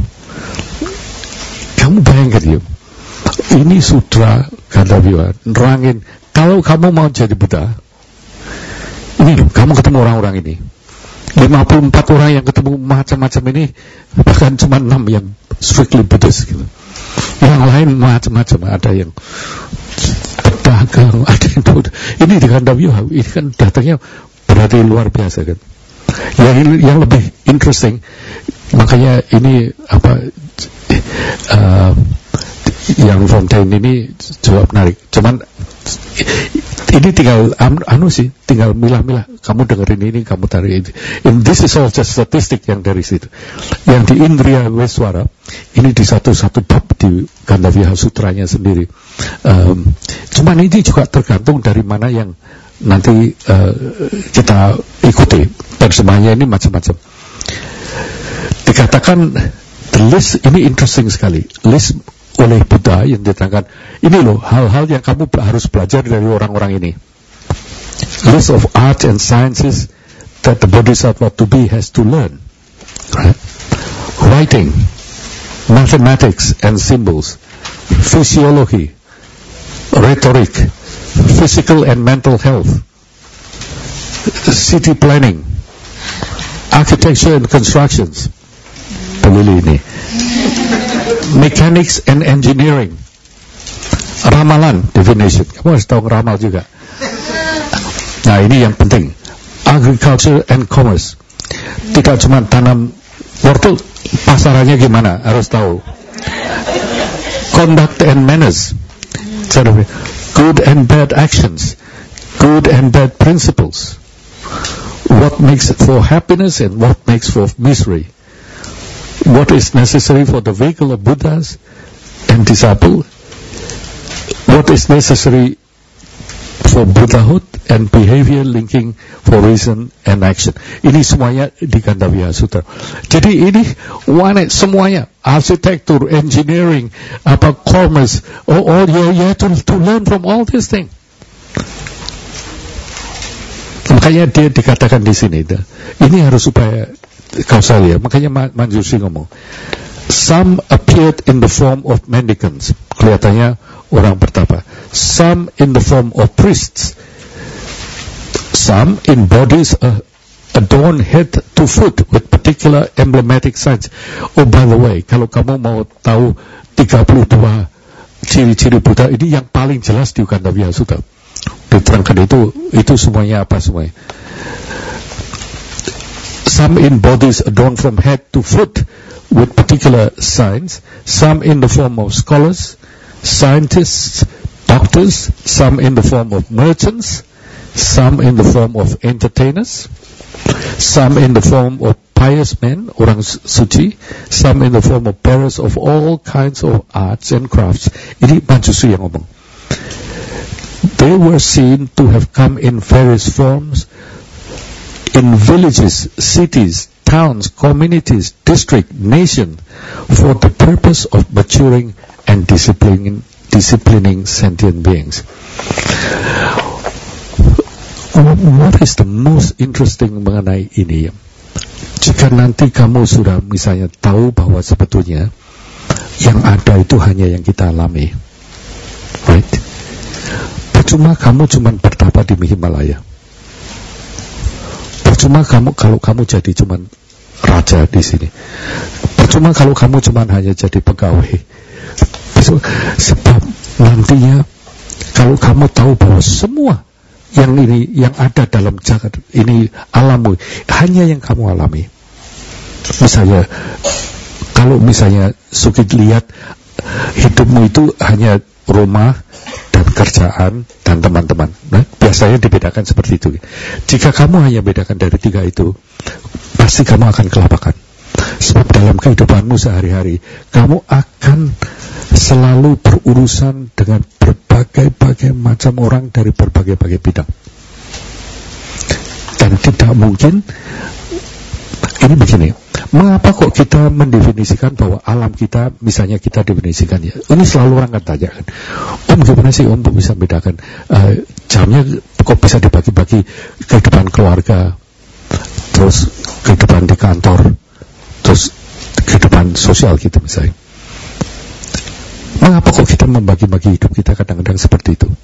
Kamu bayangkan ya, ini sutra Gandavya nerangin, kalau kamu mau jadi Buddha, ini loh, kamu ketemu orang-orang ini, lima puluh empat orang yang ketemu macam-macam ini, bahkan cuma enam yang strictly Buddhist gitu. Yang lain macam-macam, ada yang pedagang, ada yang ini di Gandavya, ini kan datangnya berarti luar biasa kan. Yang yang lebih interesting, makanya ini apa uh, yang Fontaine ini juga menarik. Cuman ini tinggal anu sih, tinggal milah-milah. Kamu dengerin ini, kamu tarik ini. And this is all just statistik yang dari situ. Yang di Indriya Veswara, ini di satu-satu bab di Gandavya Sutranya sendiri. Um, cuman ini juga tergantung dari mana yang nanti uh, kita ikuti. Terjemahnya ini macam-macam. Dikatakan the list ini interesting sekali. List oleh Buddha yang diterangkan, ini loh hal-hal yang kamu harus belajar dari orang-orang ini. List of art and sciences that the bodhisattva to be has to learn. Right? Writing, mathematics and symbols, physiology, rhetoric, physical and mental health, city planning, architecture and constructions, pilih ini, mechanics and engineering, ramalan definition, kamu harus tahu ramal juga. Nah ini yang penting, agriculture and commerce, tidak cuma tanam wortel, pasarannya gimana, harus tahu. Conduct and manners, good and bad actions, good and bad principles, what makes for happiness and what makes for misery, what is necessary for the vehicle of Buddhas and disciple, what is necessary for Buddhahood and behavior linking for reason and action. Ini semuanya di Gandavya Sutra. Jadi ini one, semuanya, arsitektur, engineering, apa commerce, all, all you, you have to, to learn from all these things. Makanya dia dikatakan di sini, ini harus supaya kau lihat. Makanya Manjushri ngomong, some appeared in the form of mendicants, kelihatannya orang bertapa. Some in the form of priests, some in bodies uh, adorned head to foot with particular emblematic signs. Oh by the way, kalau kamu mau tahu tiga puluh dua ciri-ciri Buddha, ini yang paling jelas di Gandavya Sutta. Diterangkan itu, itu semuanya apa semuanya. Some in bodies adorned from head to foot with particular signs, some in the form of scholars, scientists, doctors, some in the form of merchants, some in the form of entertainers, some in the form of pious men, orang suci, some in the form of bearers of all kinds of arts and crafts. Ini Manjushri yang ngomong. They were seen to have come in various forms in villages, cities, towns, communities, district, nation, for the purpose of maturing and disciplining, disciplining sentient beings. What is the most interesting mengenai ini? Jika nanti kamu sudah misalnya tahu bahwa sebetulnya yang ada itu hanya yang kita alami, right? Percuma kamu cuma bertapa di Himalaya. Percuma kamu kalau kamu jadi cuma raja di sini. Percuma kalau kamu cuma hanya jadi pegawai. Sebab nantinya kalau kamu tahu bahwa semua yang ini yang ada dalam jagat ini alammu hanya yang kamu alami. Misalnya kalau misalnya Sukit lihat hidupmu itu hanya rumah dan kerjaan dan teman-teman, nah, biasanya dibedakan seperti itu. Jika kamu hanya bedakan dari tiga itu, pasti kamu akan kelabakan. Sebab dalam kehidupanmu sehari-hari, kamu akan selalu berurusan dengan berbagai-bagai macam orang dari berbagai-bagai bidang. Dan tidak mungkin, ini begini, mengapa kok kita mendefinisikan bahwa alam kita, misalnya kita definisikan ya, ini selalu orang akan tanya kan, Om gimana sih Om bisa bedakan uh, jamnya kok bisa dibagi-bagi kehidupan keluarga, terus kehidupan di kantor, terus kehidupan sosial kita misalnya. Mengapa kok kita membagi-bagi hidup kita kadang-kadang seperti itu?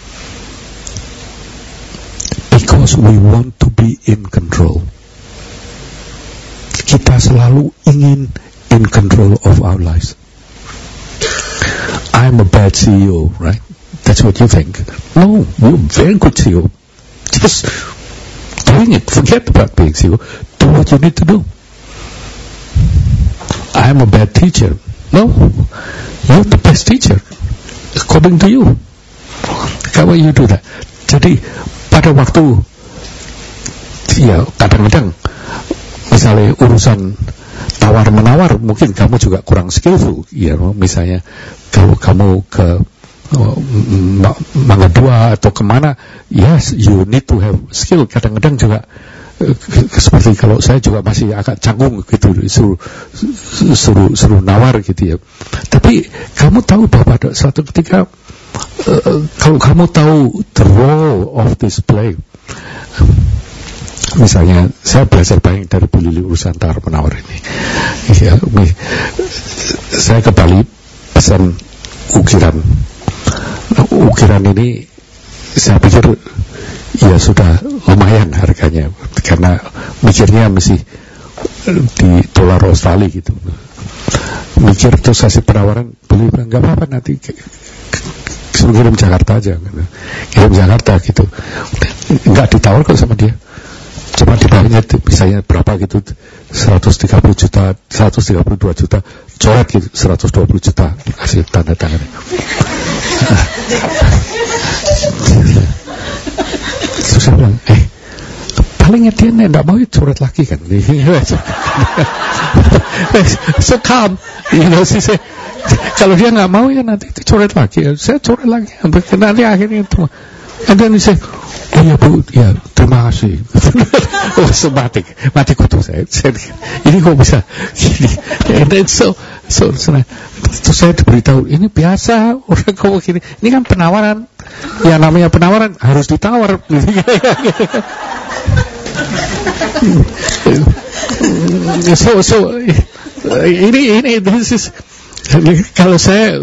Because we want to be in control. Kita selalu ingin in control of our lives. I'm a bad C E O, right? That's what you think. No, you're a very good C E O. Just doing it. Forget about being C E O. Do what you need to do. I'm a bad teacher. No, you're the best teacher according to you. How will you do that? Jadi pada waktu ya kadang-kadang misalnya urusan tawar-menawar, mungkin kamu juga kurang skillful, ya, misalnya kalau kamu ke oh, Mangga Dua atau kemana, yes, you need to have skill. Kadang-kadang juga uh, seperti kalau saya juga masih agak canggung gitu, suruh, suruh, suruh nawar gitu ya. Tapi kamu tahu bahwa pada suatu ketika uh, kalau kamu tahu the role of this play, misalnya saya belajar banyak dari Bu Lili urusan tawar menawar ini. Ya, saya ke Bali pesan ukiran. Nah, ukiran ini saya pikir ya sudah lumayan harganya, karena mikirnya mesti di dolar Australia gitu. Mikir terus kasih penawaran, beli nggak apa-apa, nanti suruh kirim Jakarta aja, kirim Jakarta gitu. Nggak ditawar kok sama dia, cuma dibawanya misalnya berapa gitu, seratus tiga puluh juta, seratus tiga puluh dua juta, coret gitu, seratus dua puluh juta, kasih tanda tangan. Terus saya bilang, eh palingnya dia nggak mau coret lagi kan. So calm, you know, sih saya, kalau dia nggak mau ya nanti coret lagi, saya coret lagi, nanti akhirnya itu. And then he said, oh ya bu, ya terima kasih. Oh semati, mati kutu saya. saya. Ini kok bisa gini? And then so, so, so terus saya diberitahu, ini biasa orang kok gini. Ini kan penawaran. Ya namanya penawaran harus ditawar. so, so ini ini this is, kalau saya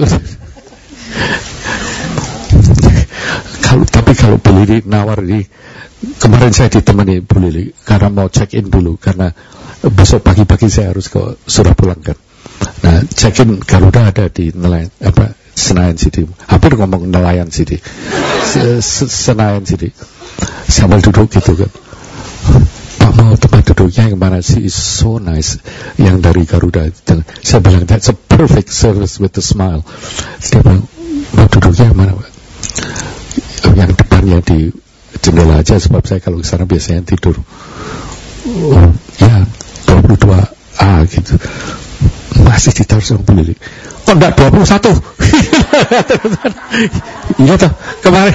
kalau tapi kalau Bu Lili nawar ini, kemarin saya ditemani Bu Lili karena mau check in dulu, karena besok pagi-pagi saya harus ke Surapulang kan. Nah, check in Garuda ada di Nelayan apa Senayan City, hampir ngomong Nelayan City, Senayan City, sambil duduk gitu kan. Pak mau tempat duduknya yang mana sih? Is so nice, yang dari Garuda. Dan saya bilang that's a perfect service with a smile. Dia bilang, mau duduknya yang mana Pak? Yang depannya di jendela aja, sebab saya kalau ke sana biasanya tidur. Oh, ya dua puluh dua A gitu. Masih ditaruh sama Bu Lili. Kok enggak dua puluh satu? Iya toh kemarin.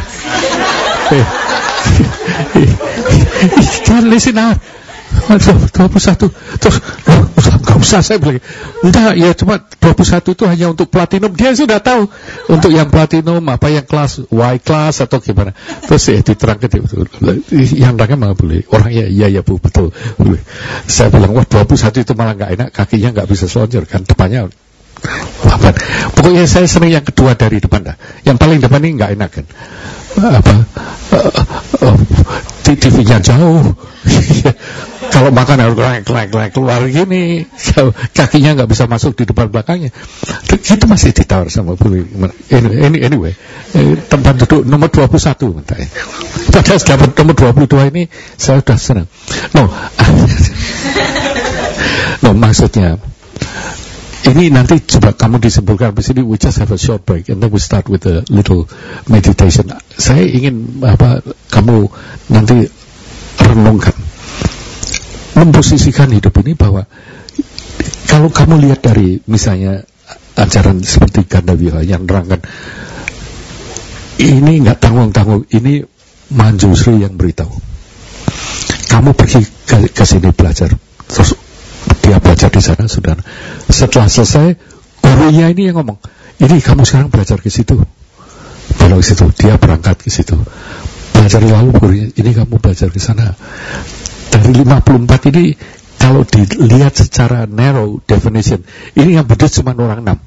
Jangan listen out. dua puluh satu. Terus enggak usah, saya bilang. Enggak, ya cuma dua puluh satu itu hanya untuk platinum. Dia sudah tahu untuk yang platinum apa, yang kelas Y class atau gimana. Terus ya diterangkan yang orangnya malah boleh. Orangnya iya ya Bu, betul. Boleh. Saya bilang, wah dua puluh satu itu malah enggak enak, kakinya enggak bisa selonjor kan, depannya apa. Pokoknya saya sering yang kedua dari depan dah. Yang paling depan ini enggak enak kan. Apa uh, uh, T V-nya jauh. Kalau makan harus kelak-kelak keluar gini, kakinya nggak bisa masuk di depan belakangnya. Itu masih ditawar sama Bu Lili. Anyway, anyway, tempat duduk nomor dua puluh satu mentanya. Padahal dapat nomor dua puluh dua ini saya sudah senang. No, no maksudnya ini nanti coba kamu disimpulkan di sini. We just have a short break and then we start with a little meditation. Saya ingin apa kamu nanti renungkan, memposisikan hidup ini bahwa kalau kamu lihat dari misalnya ajaran seperti Gandawiha yang nerangkan ini nggak tanggung-tanggung, ini Manjusri yang beritahu kamu pergi ke, ke sini belajar, terus dia belajar di sana sudah. Setelah selesai, gurunya ini yang ngomong, ini kamu sekarang belajar ke situ, belok ke situ, dia berangkat ke situ, belajar lalu gurunya, ini kamu belajar ke sana. Dari lima puluh empat ini kalau dilihat secara narrow definition, ini yang bedut cuma orang enam.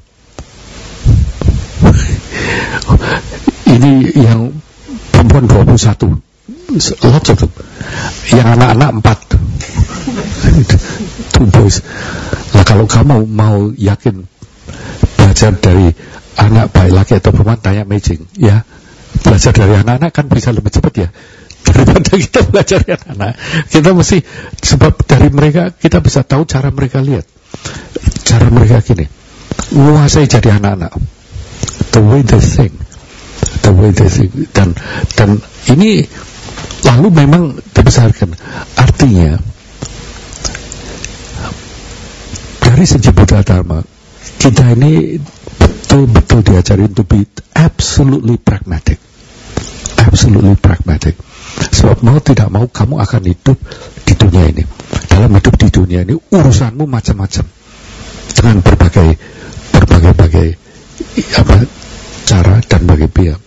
Ini yang perempuan dua puluh satu, lots of them. Yang anak-anak empat. Two boys. Nah kalau kamu mau yakin belajar dari anak baik laki atau perempuan, tanya matching ya. Belajar dari anak-anak kan bisa lebih cepat ya daripada kita belajar dari anak-anak. Kita mesti, sebab dari mereka kita bisa tahu cara mereka lihat, cara mereka gini menguasai jadi anak-anak, the way they think, the way they think. Dan dan ini lalu memang dibesarkan. Artinya dari segi Buddha Dharma kita ini betul-betul diajari to be absolutely pragmatic, absolutely pragmatic. Sebab mau tidak mau kamu akan hidup di dunia ini. Dalam hidup di dunia ini urusanmu macam-macam dengan berbagai berbagai-bagai apa cara dan berbagai pihak.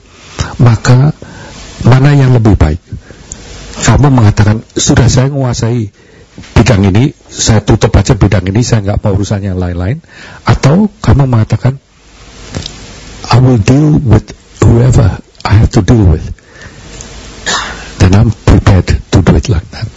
Maka mana yang lebih baik? Kamu mengatakan sudah saya menguasai bidang ini, saya tutup aja bidang ini, saya nggak mau urusan yang lain-lain. Atau kamu mengatakan, I will deal with whoever I have to deal with. Then I'm prepared to do it like that.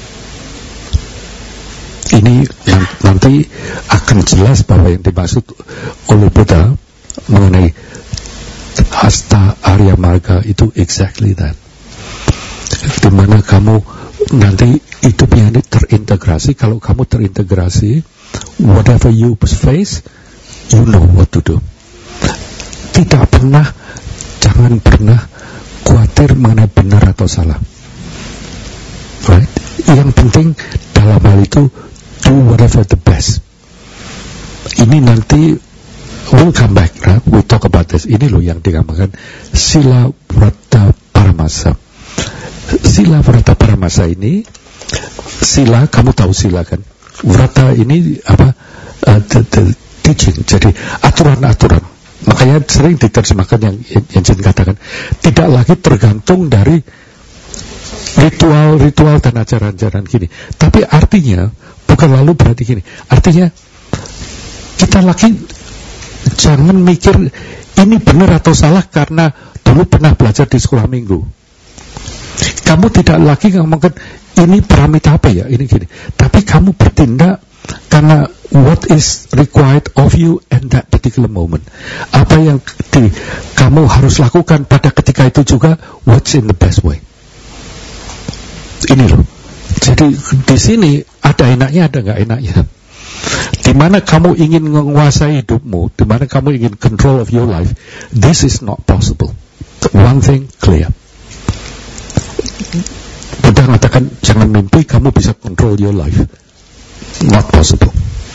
Ini nanti akan jelas bahwa yang dimaksud oleh Buddha mengenai Hasta Arya Marga itu exactly that. Dimana kamu nanti hidupnya ini terintegrasi. Kalau kamu terintegrasi, whatever you face, you know what to do. Tidak pernah, jangan pernah khawatir mengenai benar atau salah. Right? Yang penting dalam hal itu, do whatever the best. Ini nanti we'll come back, right? We talk about this. Ini loh yang dikatakan Sila Vrata Paramasa. Sila Vrata Paramasa ini, sila, kamu tahu sila kan? Vrata ini apa? Uh, the, the teaching. Jadi aturan-aturan. Makanya sering diterjemahkan yang yang Jin katakan, tidak lagi tergantung dari ritual-ritual dan ajaran-ajaran gini. Tapi artinya bukan lalu berarti gini. Artinya kita lagi jangan mikir ini benar atau salah karena dulu pernah belajar di sekolah minggu. Kamu tidak lagi ngomongkan ini paramita apa ya, ini gini. Tapi kamu bertindak karena what is required of you in that particular moment. Apa yang di, kamu harus lakukan pada ketika itu juga, what's in the best way. Ini loh. Jadi di sini ada enaknya, ada nggak enaknya. Di mana kamu ingin menguasai hidupmu, di mana kamu ingin control of your life, this is not possible. One thing clear. Buddha mengatakan jangan mimpi kamu bisa control your life. Not possible.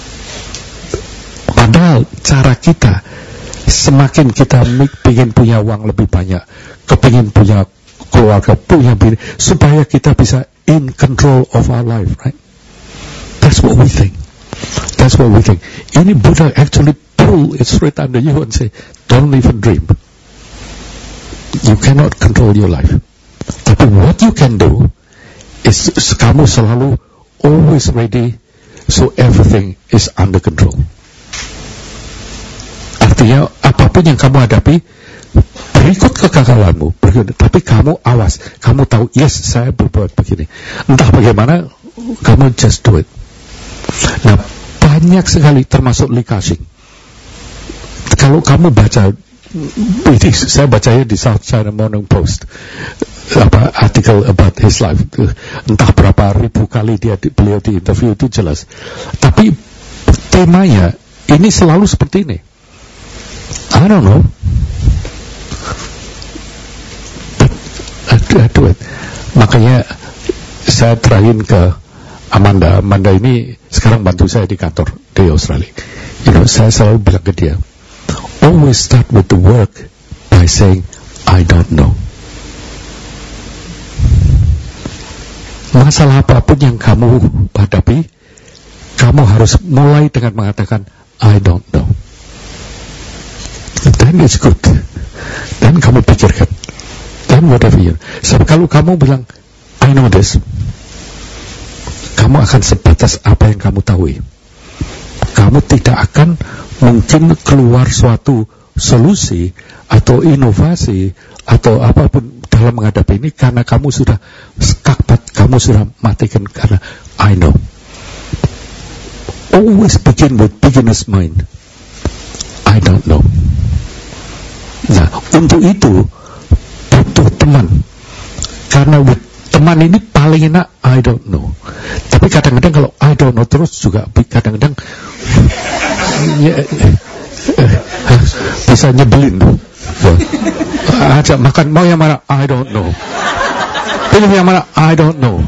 Padahal cara kita, semakin kita ingin punya uang lebih banyak, kepingin punya keluarga, punya bini, supaya kita bisa in control of our life, right? That's what we think. That's what we think. Ini Buddha actually pull it straight under you and say, don't even dream. You cannot control your life. Tapi what you can do is kamu selalu always ready, so everything is under control. Artinya apapun yang kamu hadapi, berikut kegagalanmu, berikut, tapi kamu awas, kamu tahu, yes, saya berbuat begini. Entah bagaimana, kamu just do it. Nah, banyak sekali termasuk Li Ka-shing. Kalau kamu baca, ini saya bacanya di South China Morning Post, apa artikel about his life, entah berapa ribu kali dia beliau di interview, itu jelas. Tapi temanya ini selalu seperti ini. I don't know. But I do it. Makanya saya terakhir ke Amanda. Amanda ini sekarang bantu saya di kantor di Australia. You know, saya selalu bilang ke dia, always start with the work by saying I don't know. Masalah apapun yang kamu hadapi, kamu harus mulai dengan mengatakan I don't know. Then it's good. Dan kamu pikirkan. Then whatever you. Sebab kalau kamu bilang I know this, kamu akan sebatas apa yang kamu tahu. Kamu tidak akan mungkin keluar suatu solusi atau inovasi atau apapun dalam menghadapi ini karena kamu sudah skakbat, kamu sudah matikan karena I know. Always begin with beginner's mind. I don't know. Nah, untuk itu butuh teman. Karena with teman ini paling enak I don't know. Tapi kadang-kadang kalau I don't know terus juga kadang-kadang ya, eh, bisa nyebelin. Ajak makan, mau yang mana? I don't know. Pilih yang mana? I don't know.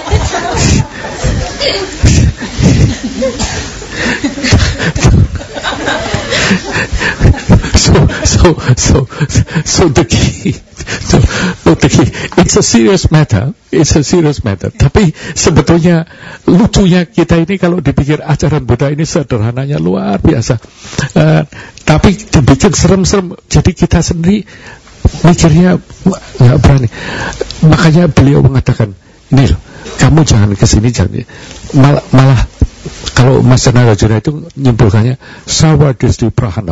so so so so the key so, so the key it's a serious matter it's a serious matter tapi sebetulnya lucunya kita ini kalau dipikir ajaran Buddha ini sederhananya luar biasa, uh, tapi dibikin serem-serem jadi kita sendiri mikirnya nggak berani. Makanya beliau mengatakan ini loh, kamu jangan kesini, jangan malah, malah kalau Mas Nagarjuna itu nyimpulkannya Sawadesti Prahanam,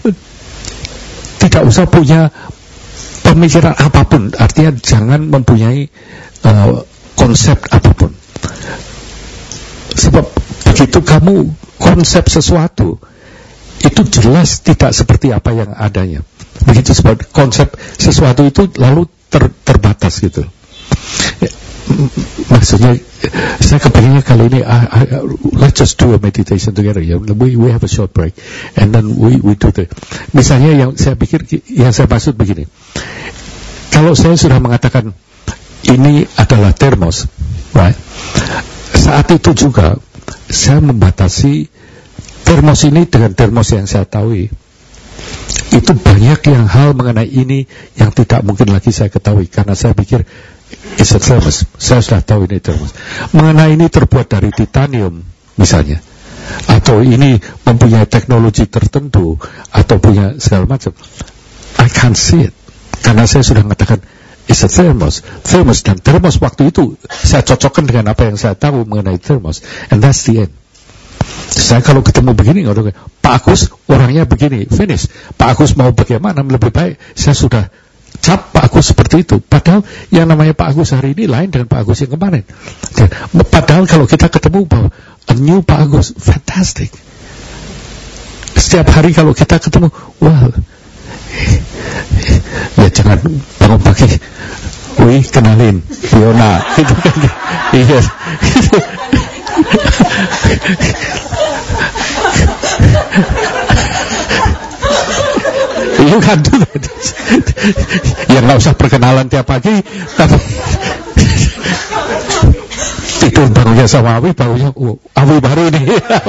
tidak usah punya pemikiran apapun, artinya jangan mempunyai uh, konsep apapun. Sebab begitu kamu konsep sesuatu, itu jelas tidak seperti apa yang adanya. Begitu sebab konsep sesuatu itu lalu ter, terbatas gitu. Maksudnya saya kepengennya kali ini I, I, let's just do a meditation together ya. We we have a short break and then we we do the. Misalnya yang saya pikir, yang saya maksud begini. Kalau saya sudah mengatakan ini adalah termos, right? Saat itu juga saya membatasi termos ini dengan termos yang saya tahu. Itu banyak yang hal mengenai ini yang tidak mungkin lagi saya ketahui karena saya pikir it's a thermos. Saya sudah tahu ini termos. Mengenai ini terbuat dari titanium misalnya, atau ini mempunyai teknologi tertentu atau punya segala macam, I can't see it karena saya sudah mengatakan it's a thermos. Thermos dan termos waktu itu saya cocokkan dengan apa yang saya tahu mengenai termos, and that's the end. Saya kalau ketemu begini, Pak Agus orangnya begini, finish. Pak Agus mau bagaimana, lebih baik saya sudah cap Pak Agus seperti itu. Padahal yang namanya Pak Agus hari ini lain dengan Pak Agus yang kemarin. Padahal kalau kita ketemu bahwa a new Pak Agus, fantastic. Setiap hari kalau kita ketemu, wow, ya jangan bangun pagi, wih kenalin Fiona, gitu kan? Iya. You can do that. Ya nggak usah perkenalan tiap pagi, tapi tidur barunya sama Awi, barunya oh, Awi baru nih.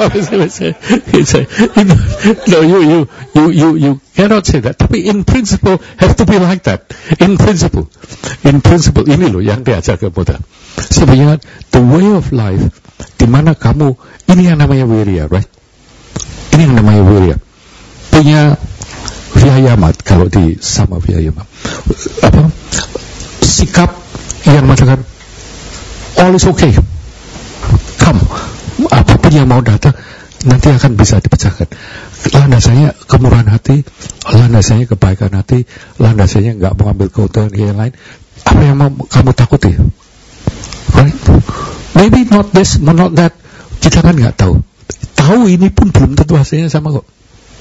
No, you you you you you cannot say that. Tapi in principle have to be like that. In principle, in principle ini loh yang diajar ke Buddha. Sebenarnya the way of life, di mana kamu ini yang namanya wirya, right? Ini yang namanya wirya. Punya Vyayama, kalau di sama Vyayama, apa sikap yang mengatakan all is okay, come, apapun yang mau datang nanti akan bisa dipecahkan. Landasannya kemurahan hati, landasannya kebaikan hati, landasannya nggak mau ambil keuntungan yang lain. Apa yang mau kamu takuti, right? Maybe not this, not that. Kita kan nggak tahu. Tahu ini pun belum tentu hasilnya sama kok.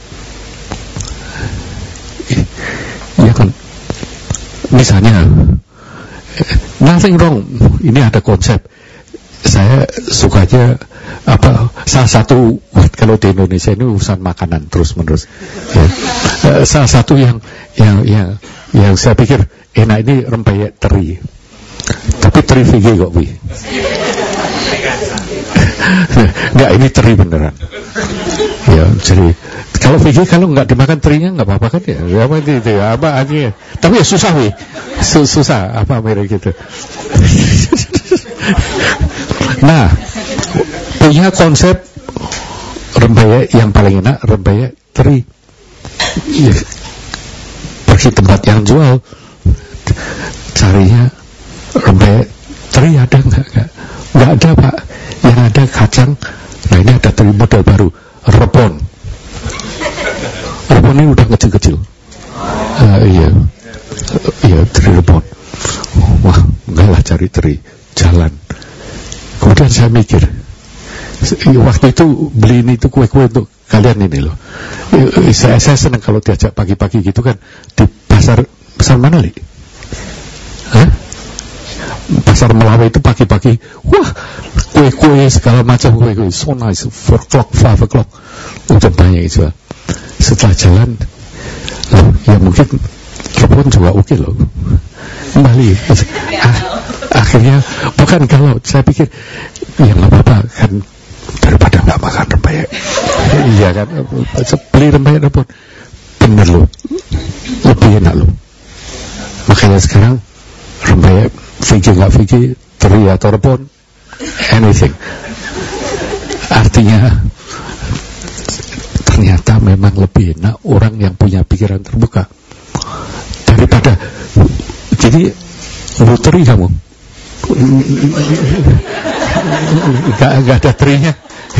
Ya kan, misalnya nothing wrong, ini ada konsep saya sukanya apa, salah satu kalau di Indonesia ini urusan makanan terus menerus ya. Uh, salah satu yang yang yang yang saya pikir enak ini rempeyek teri, tapi teri V G kok Wi. Enggak, ini teri beneran ya. Jadi kalau V G kalau nggak dimakan terinya nggak apa-apa kan ya, apa itu, itu apa aja. Tapi ya susah Wi, susah apa merek gitu. Nah, punya konsep rempeyek yang paling enak rempeyek teri ya. Pergi tempat yang jual, carinya rempeyek teri ada nggak? Nggak, nggak ada Pak. Yang ada kacang. Nah ini ada teri model baru, rebon. Rebon ini udah kecil-kecil. Uh, iya, uh, iya teri rebon. Wah, enggak lah cari teri, jalan. Kemudian saya mikir, waktu itu beli ini tuh kue-kue untuk kalian ini loh. Saya, saya senang kalau diajak pagi-pagi gitu kan di pasar, pasar mana li? Hah? Pasar Melawai itu pagi-pagi, wah kue-kue segala macam kue-kue, so nice, four o'clock, five o'clock, udah banyak itu. Setelah jalan, loh, ya mungkin kebun juga oke okay loh, kembali. Ah, akhirnya bukan kalau saya pikir, ya nggak apa-apa kan daripada nggak makan rempeyek, iya kan, beli rempeyek pun bener loh, lebih enak loh. Makanya sekarang rempeyek V G nggak V G, teri atau rebon, anything. Artinya ternyata memang lebih enak orang yang punya pikiran terbuka daripada. Jadi lu teri kamu, nggak nggak ada trinya,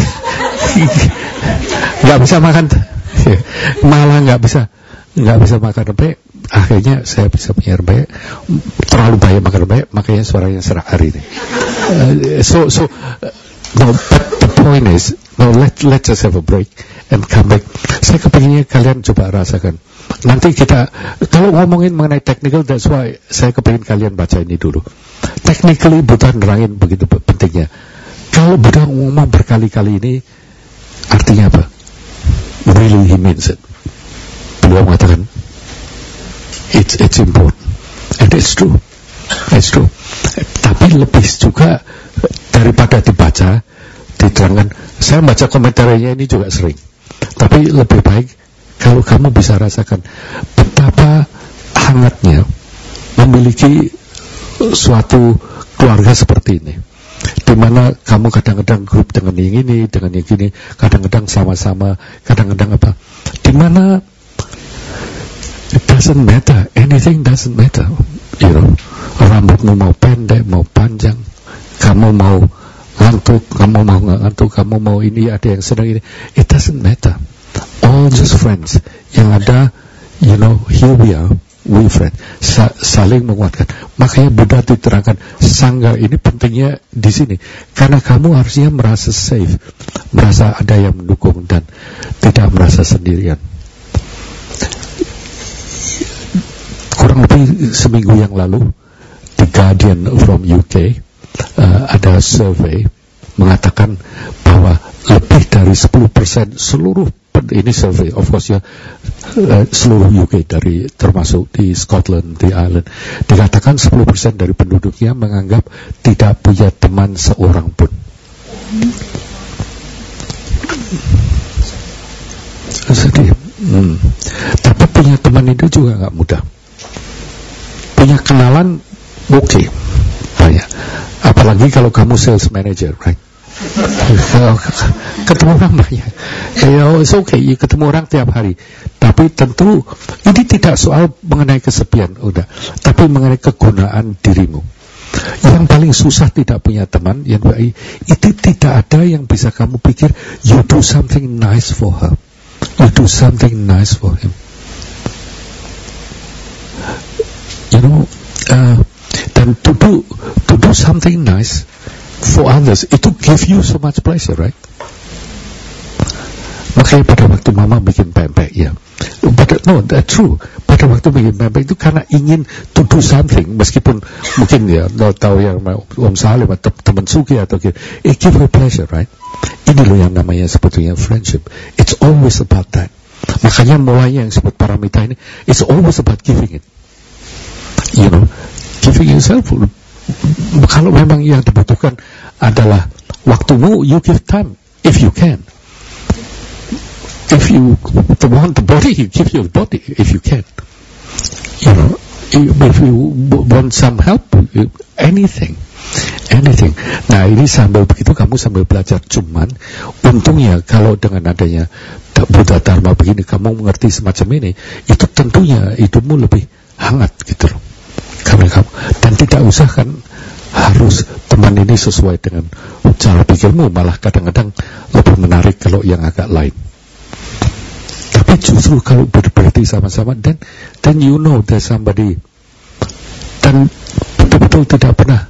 nggak bisa makan, malah nggak bisa nggak bisa makan rempeyek. Akhirnya saya bisa punya rempeyek, terlalu banyak makan rempeyek, makanya suaranya serak hari ini. Uh, so so uh, no, but the point is, no, let let's just have a break and come back. Saya kepinginnya kalian coba rasakan. Nanti kita kalau ngomongin mengenai technical, that's why saya kepingin kalian baca ini dulu. Technically Buddha nerangin begitu pentingnya. Kalau Buddha ngomong berkali-kali ini, artinya apa? Really he means it. Beliau mengatakan it's it's important and it's true, it's true. Tapi lebih juga daripada dibaca, diterangkan. Saya baca komentarnya ini juga sering. Tapi lebih baik kalau kamu bisa rasakan betapa hangatnya memiliki suatu keluarga seperti ini, di mana kamu kadang-kadang grup dengan yang ini, dengan yang gini, kadang-kadang sama-sama, kadang-kadang apa, di mana it doesn't matter, anything doesn't matter, you know, rambutmu mau pendek, mau panjang, kamu mau ngantuk, kamu mau nggak ngantuk, kamu mau ini, ada yang sedang ini, it doesn't matter. All just friends. Yang ada, you know, here we are, we friends. Sa- saling menguatkan. Makanya Buddha diterangkan sangga ini pentingnya di sini, karena kamu harusnya merasa safe, merasa ada yang mendukung dan tidak merasa sendirian. Kurang lebih seminggu yang lalu, The Guardian from U K uh, ada survei mengatakan bahwa lebih dari sepuluh persen seluruh, ini survey of course ya, uh, seluruh U K, dari termasuk di Scotland, di Ireland, dikatakan sepuluh persen dari penduduknya menganggap tidak punya teman seorang pun. Sedih. Hmm. Tapi punya teman itu juga nggak mudah. Punya kenalan oke, okay, banyak. Apalagi kalau kamu sales manager, right? Ketemu orang banyak, ya, it's okay, ketemu orang tiap hari. Tapi tentu ini tidak soal mengenai kesepian, udah, tapi mengenai kegunaan dirimu. Yang paling susah tidak punya teman, yang itu tidak ada yang bisa kamu pikir. You do something nice for her, you do something nice for him. You know, uh, dan to do to do something nice for others, itu give you so much pleasure, right? Makanya pada waktu mama bikin pempek, ya, pada, no, that's true. Pada waktu bikin pempek itu karena ingin to do something, meskipun mungkin ya, no, tahu yang Om Salim atau teman Suki atau gitu, it give her pleasure, right? Ini loh yang namanya sebetulnya friendship. It's always about that. Makanya mulainya yang disebut paramita ini, it's always about giving it. You know, giving yourself. Kalau memang yang dibutuhkan adalah waktumu, you give time if you can. If you want the body, you give your body if you can. You know, if you want some help, anything, anything. Nah, ini sambil begitu kamu sambil belajar. Cuman untungnya kalau dengan adanya Buddha Dharma begini, kamu mengerti semacam ini, itu tentunya hidupmu lebih hangat gitu loh. Karena kamu, dan tidak usah kan harus teman ini sesuai dengan cara pikirmu, malah kadang-kadang lebih menarik kalau yang agak lain. Tapi justru kalau berarti sama-sama, dan then you know there's somebody, dan betul-betul tidak pernah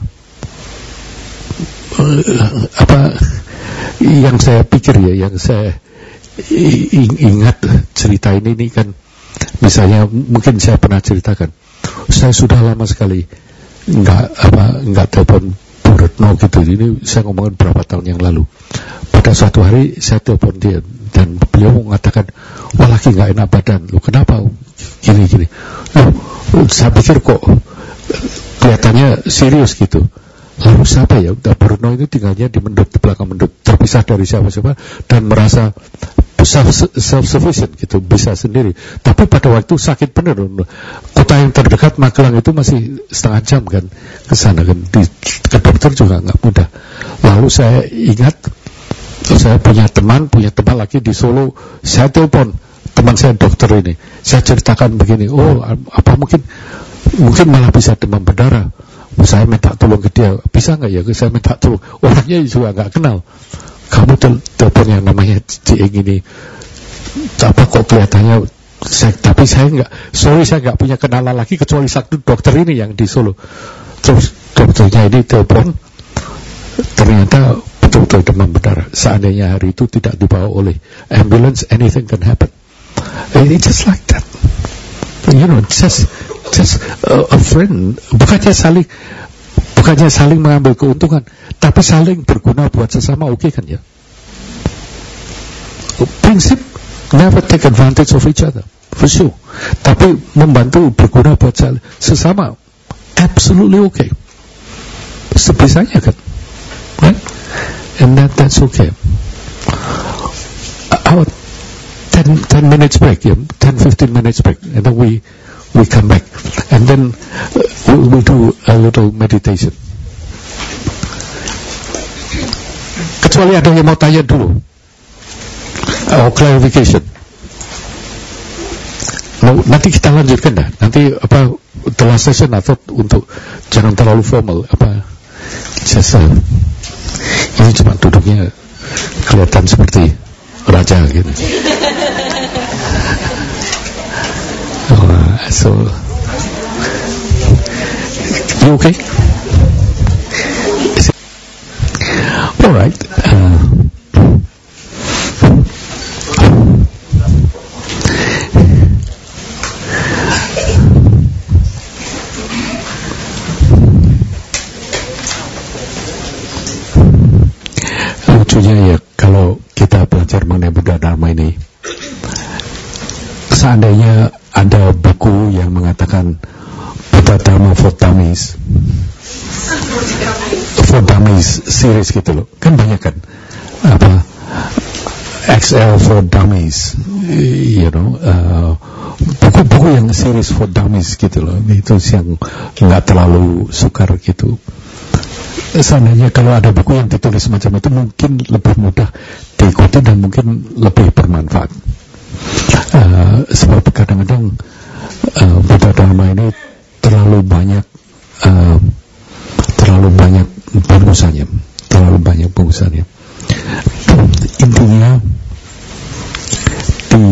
uh, apa yang saya pikir ya, yang saya ingat cerita ini, ini kan misalnya mungkin saya pernah ceritakan, saya sudah lama sekali nggak apa nggak telepon Bu Retno gitu. Ini saya ngomongin berapa tahun yang lalu. Pada suatu hari saya telepon dia dan beliau mengatakan, wah lagi nggak enak badan. Lu kenapa? Gini gini. Loh, saya pikir kok kelihatannya serius gitu. Lalu siapa ya? Bu Retno itu tinggalnya di Mendut, di belakang Mendut, terpisah dari siapa-siapa dan merasa self-sufficient gitu, bisa sendiri. Tapi pada waktu sakit benar, kota yang terdekat Magelang itu masih setengah jam kan ke sana kan, di, ke dokter juga nggak mudah. Lalu saya ingat saya punya teman, punya teman lagi di Solo, saya telepon teman saya dokter ini, saya ceritakan begini, oh apa mungkin mungkin malah bisa demam berdarah. saya minta tolong ke dia, bisa nggak ya saya minta tolong, orangnya juga nggak kenal, kamu tel telepon yang namanya Cieng ini, apa kok kelihatannya, saya, tapi saya nggak, sorry saya nggak punya kenalan lagi kecuali satu dokter ini yang di Solo. Terus dokternya ini telepon, ternyata betul-betul demam berdarah. Seandainya hari itu tidak dibawa oleh ambulance, anything can happen. It's just like that. You know, just just uh, a friend. Bukannya saling, bukannya saling mengambil keuntungan, tapi saling berguna buat sesama. Oke okay kan ya? Prinsip never take advantage of each other, for sure. Tapi membantu berguna buat sesama, absolutely okay. Sebisanya kan, right? And that that's okay. Our ten, ten minutes break, yeah, ten, fifteen minutes break, and then we we come back, and then uh, we, we do a little meditation. Kecuali ada yang mau tanya dulu, oh, clarification. No, nanti kita lanjutkan dah. Nanti apa the last session atau untuk jangan terlalu formal apa. Just, uh, ini cuma duduknya kelihatan seperti raja gitu. Oh, so, you okay? All right. Uh, lucunya ya, kalau kita belajar mengenai Buddha Dharma ini, seandainya ada buku yang mengatakan Buddha Dharma for Dummies, for Dummies series gitu loh, kan banyak kan, apa X L for Dummies, you know, uh, buku-buku yang series for Dummies gitu loh, itu yang nggak terlalu sukar gitu. Seandainya kalau ada buku yang ditulis semacam itu, mungkin lebih mudah diikuti dan mungkin lebih bermanfaat. Uh, sebab kadang-kadang uh, Buddha Dharma ini terlalu banyak, uh, terlalu banyak bungkusannya, terlalu banyak bungkusannya. Intinya di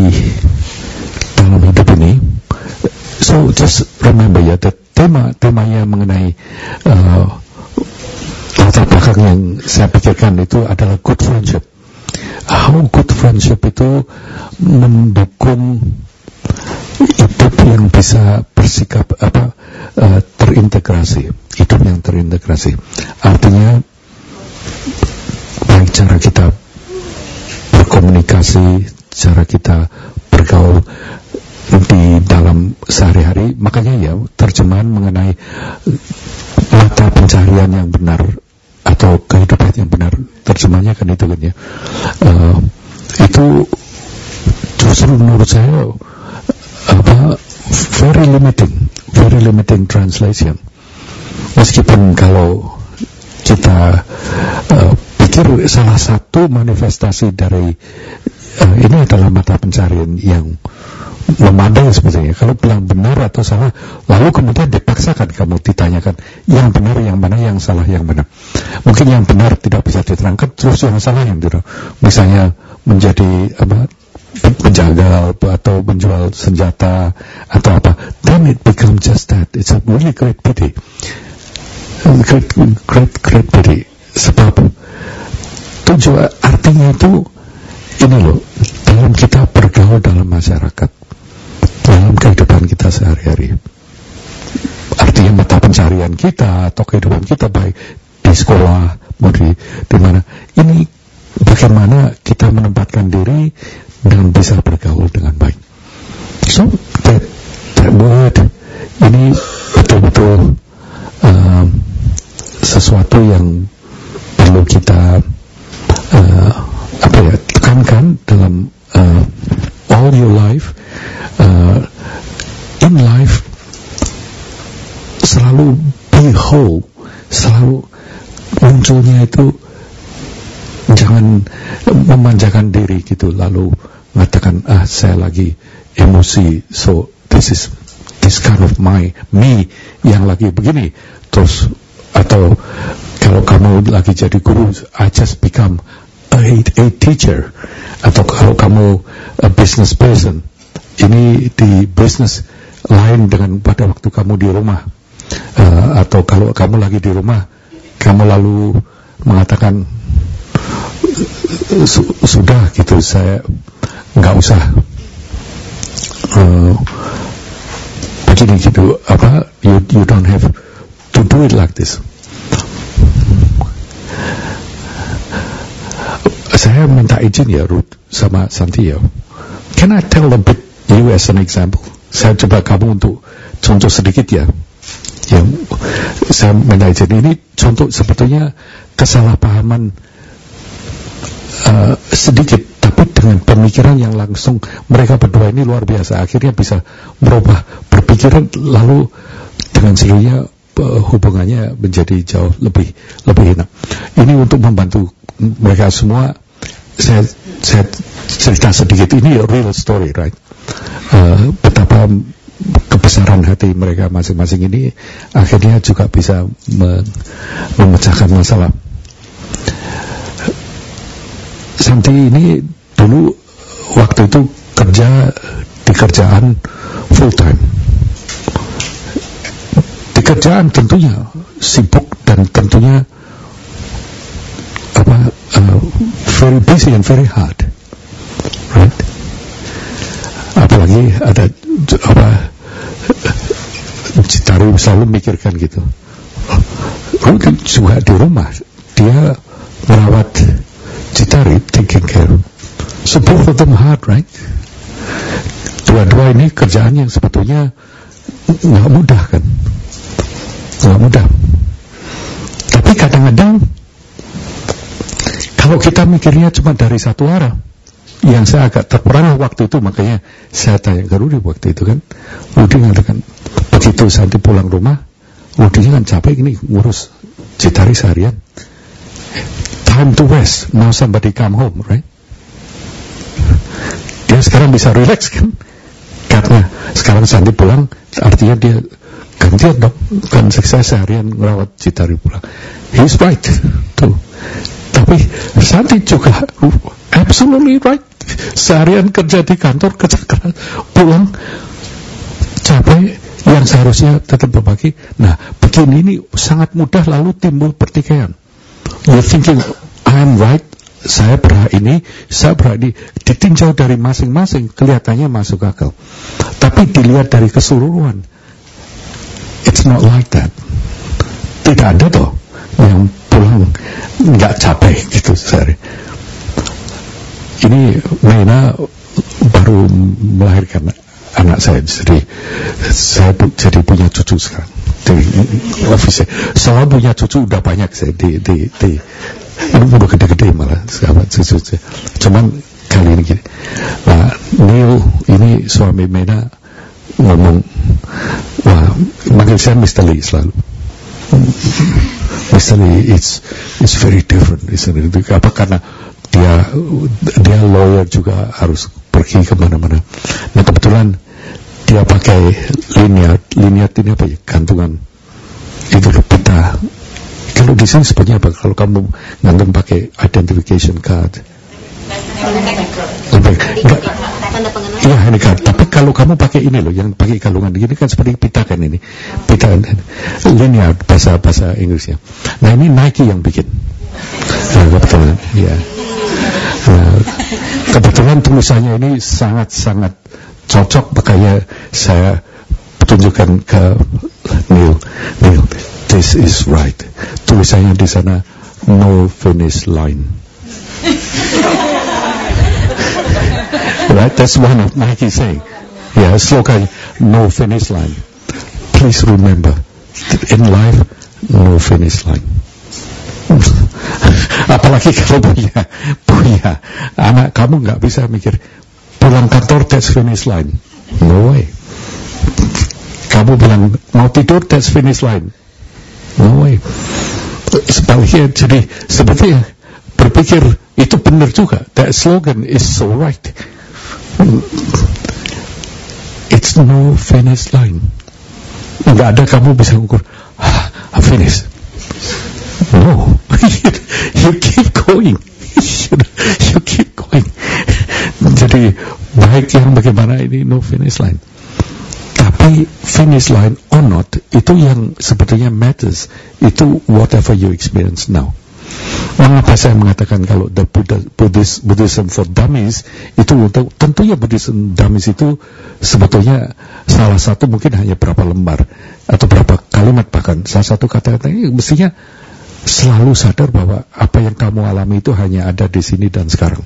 dalam hidup ini, so just remember ya, tema temanya mengenai uh, latar belakang yang saya pikirkan itu adalah good friendship. How good friendship itu mendukung hidup yang bisa bersikap apa uh, terintegrasi, hidup yang terintegrasi. Artinya baik cara kita berkomunikasi, cara kita bergaul di dalam sehari-hari. Makanya ya terjemahan mengenai mata pencaharian yang benar atau kehidupan yang benar, terjemahnya kan itu kan ya, uh, itu justru menurut saya apa very limiting, very limiting translation. Meskipun kalau kita uh, pikir salah satu manifestasi dari uh, ini adalah mata pencaharian yang memandang sebetulnya, kalau bilang benar atau salah, lalu kemudian dipaksakan kamu ditanyakan yang benar yang mana, yang salah yang mana. Mungkin yang benar tidak bisa diterangkan, terus yang salah yang tidak. Misalnya menjadi apa penjagal atau menjual senjata atau apa, then it becomes just that. It's a really great pity, great great great pity. Sebab tujuan artinya itu ini loh, dalam kita bergaul dalam masyarakat, dalam kehidupan kita sehari-hari. Artinya mata pencarian kita atau kehidupan kita, baik di sekolah, mau di, di mana, ini bagaimana kita menempatkan diri dan bisa bergaul dengan baik. So that, that word ini betul-betul um, sesuatu yang perlu kita uh, apa ya tekankan dalam uh, all your life. Uh, in life selalu be whole, selalu munculnya itu jangan memanjakan diri gitu, lalu mengatakan ah saya lagi emosi, so this is this kind of my me yang lagi begini. terus atau kalau kamu lagi jadi guru, I just become a, a teacher. Atau kalau kamu a business person, ini di business lain dengan pada waktu kamu di rumah. Uh, atau kalau kamu lagi di rumah, kamu lalu mengatakan su- sudah gitu, saya nggak usah uh, begini gitu, apa you you don't have to do it like this. Saya minta izin ya Ruth sama Santi ya. Can I tell a bit you as an example? Saya coba kamu untuk contoh sedikit ya. Yang saya minta izin ini contoh sebetulnya kesalahpahaman uh, sedikit, tapi dengan pemikiran yang langsung mereka berdua ini luar biasa. Akhirnya bisa merubah berpikiran, lalu dengan sendirinya uh, hubungannya menjadi jauh lebih lebih enak. Ini untuk membantu mereka semua. Saya saya cerita sedikit, ini real story, right? Uh, betapa kebesaran hati mereka masing-masing ini akhirnya juga bisa me- memecahkan masalah. Santi ini dulu waktu itu kerja di kerjaan full time. Di kerjaan tentunya sibuk dan tentunya apa uh, very busy and very hard, right? Apalagi ada apa Citari selalu mikirkan gitu. Rudy juga di rumah dia merawat Citari, taking care. So both of them hard, right? Dua-dua ini kerjaan yang sebetulnya nggak mudah kan, nggak mudah. Tapi kadang-kadang kalau kita mikirnya cuma dari satu arah, yang saya agak terperangah waktu itu, makanya saya tanya ke Rudy waktu itu kan, Rudy mengatakan begitu Santi pulang rumah, Rudy kan capek ini ngurus Citari seharian, time to rest, now somebody come home, right? Dia sekarang bisa relax kan, karena sekarang Santi pulang, artinya dia gantian dong, kan saya seharian merawat Citari pulang. He's right tuh. Tapi Santi juga absolutely right. Seharian kerja di kantor, kerja keras, pulang capek, yang seharusnya tetap berbagi. Nah, begini ini sangat mudah lalu timbul pertikaian. You're thinking, I'm right, saya berhak ini, saya berhak ini. Ditinjau dari masing-masing, kelihatannya masuk akal. Tapi dilihat dari keseluruhan, it's not like that. Tidak ada toh yang pulang nggak capek gitu sehari. Ini Mena baru melahirkan anak saya, jadi saya pu- jadi punya cucu sekarang di office. Selalu punya cucu udah banyak saya di di di ini udah gede-gede malah sahabat cucu saya. Cuman kali ini gini. Nah, Neil ini suami Mena ngomong, wah, manggil saya mister Lee selalu. mister Lee, it's it's very different, isn't it? Apa karena dia dia lawyer juga harus pergi kemana-mana. Nah kebetulan dia pakai liniat, liniat ini apa ya? Gantungan itu pita. Kalau di sini sebenarnya apa? Kalau kamu gantung pakai identification card. Enggak. Iya ini kan. Tapi kalau kamu pakai ini loh, yang pakai kalungan ini kan seperti pita kan ini, pita liniat bahasa bahasa Inggrisnya. Nah ini Nike yang bikin. Nah, kebetulan, ya. Nah, kebetulan tulisannya ini sangat-sangat cocok, makanya saya tunjukkan ke Neil. Neil, this is right. Tulisannya di sana no finish line. Right, that's one of Nike saying. Yeah, slogan no finish line. Please remember, in life no finish line. Apalagi kalau punya punya anak, kamu nggak bisa mikir pulang kantor that's finish line, no way. Kamu bilang mau tidur that's finish line, no way. Sebaliknya, jadi sebetulnya berpikir itu benar juga. That slogan is so right. It's no finish line. Nggak ada kamu bisa ukur, I'm finished. No, you keep going. You keep going. Jadi baik yang bagaimana ini no finish line. Tapi finish line or not, itu yang sebetulnya matters. Itu whatever you experience now. Mengapa saya mengatakan kalau the Buddha, Buddhist, Buddhism for Dummies itu tentunya Buddhism Dummies itu sebetulnya salah satu mungkin hanya berapa lembar atau berapa kalimat, bahkan salah satu kata-kata ini mestinya selalu sadar bahwa apa yang kamu alami itu hanya ada di sini dan sekarang.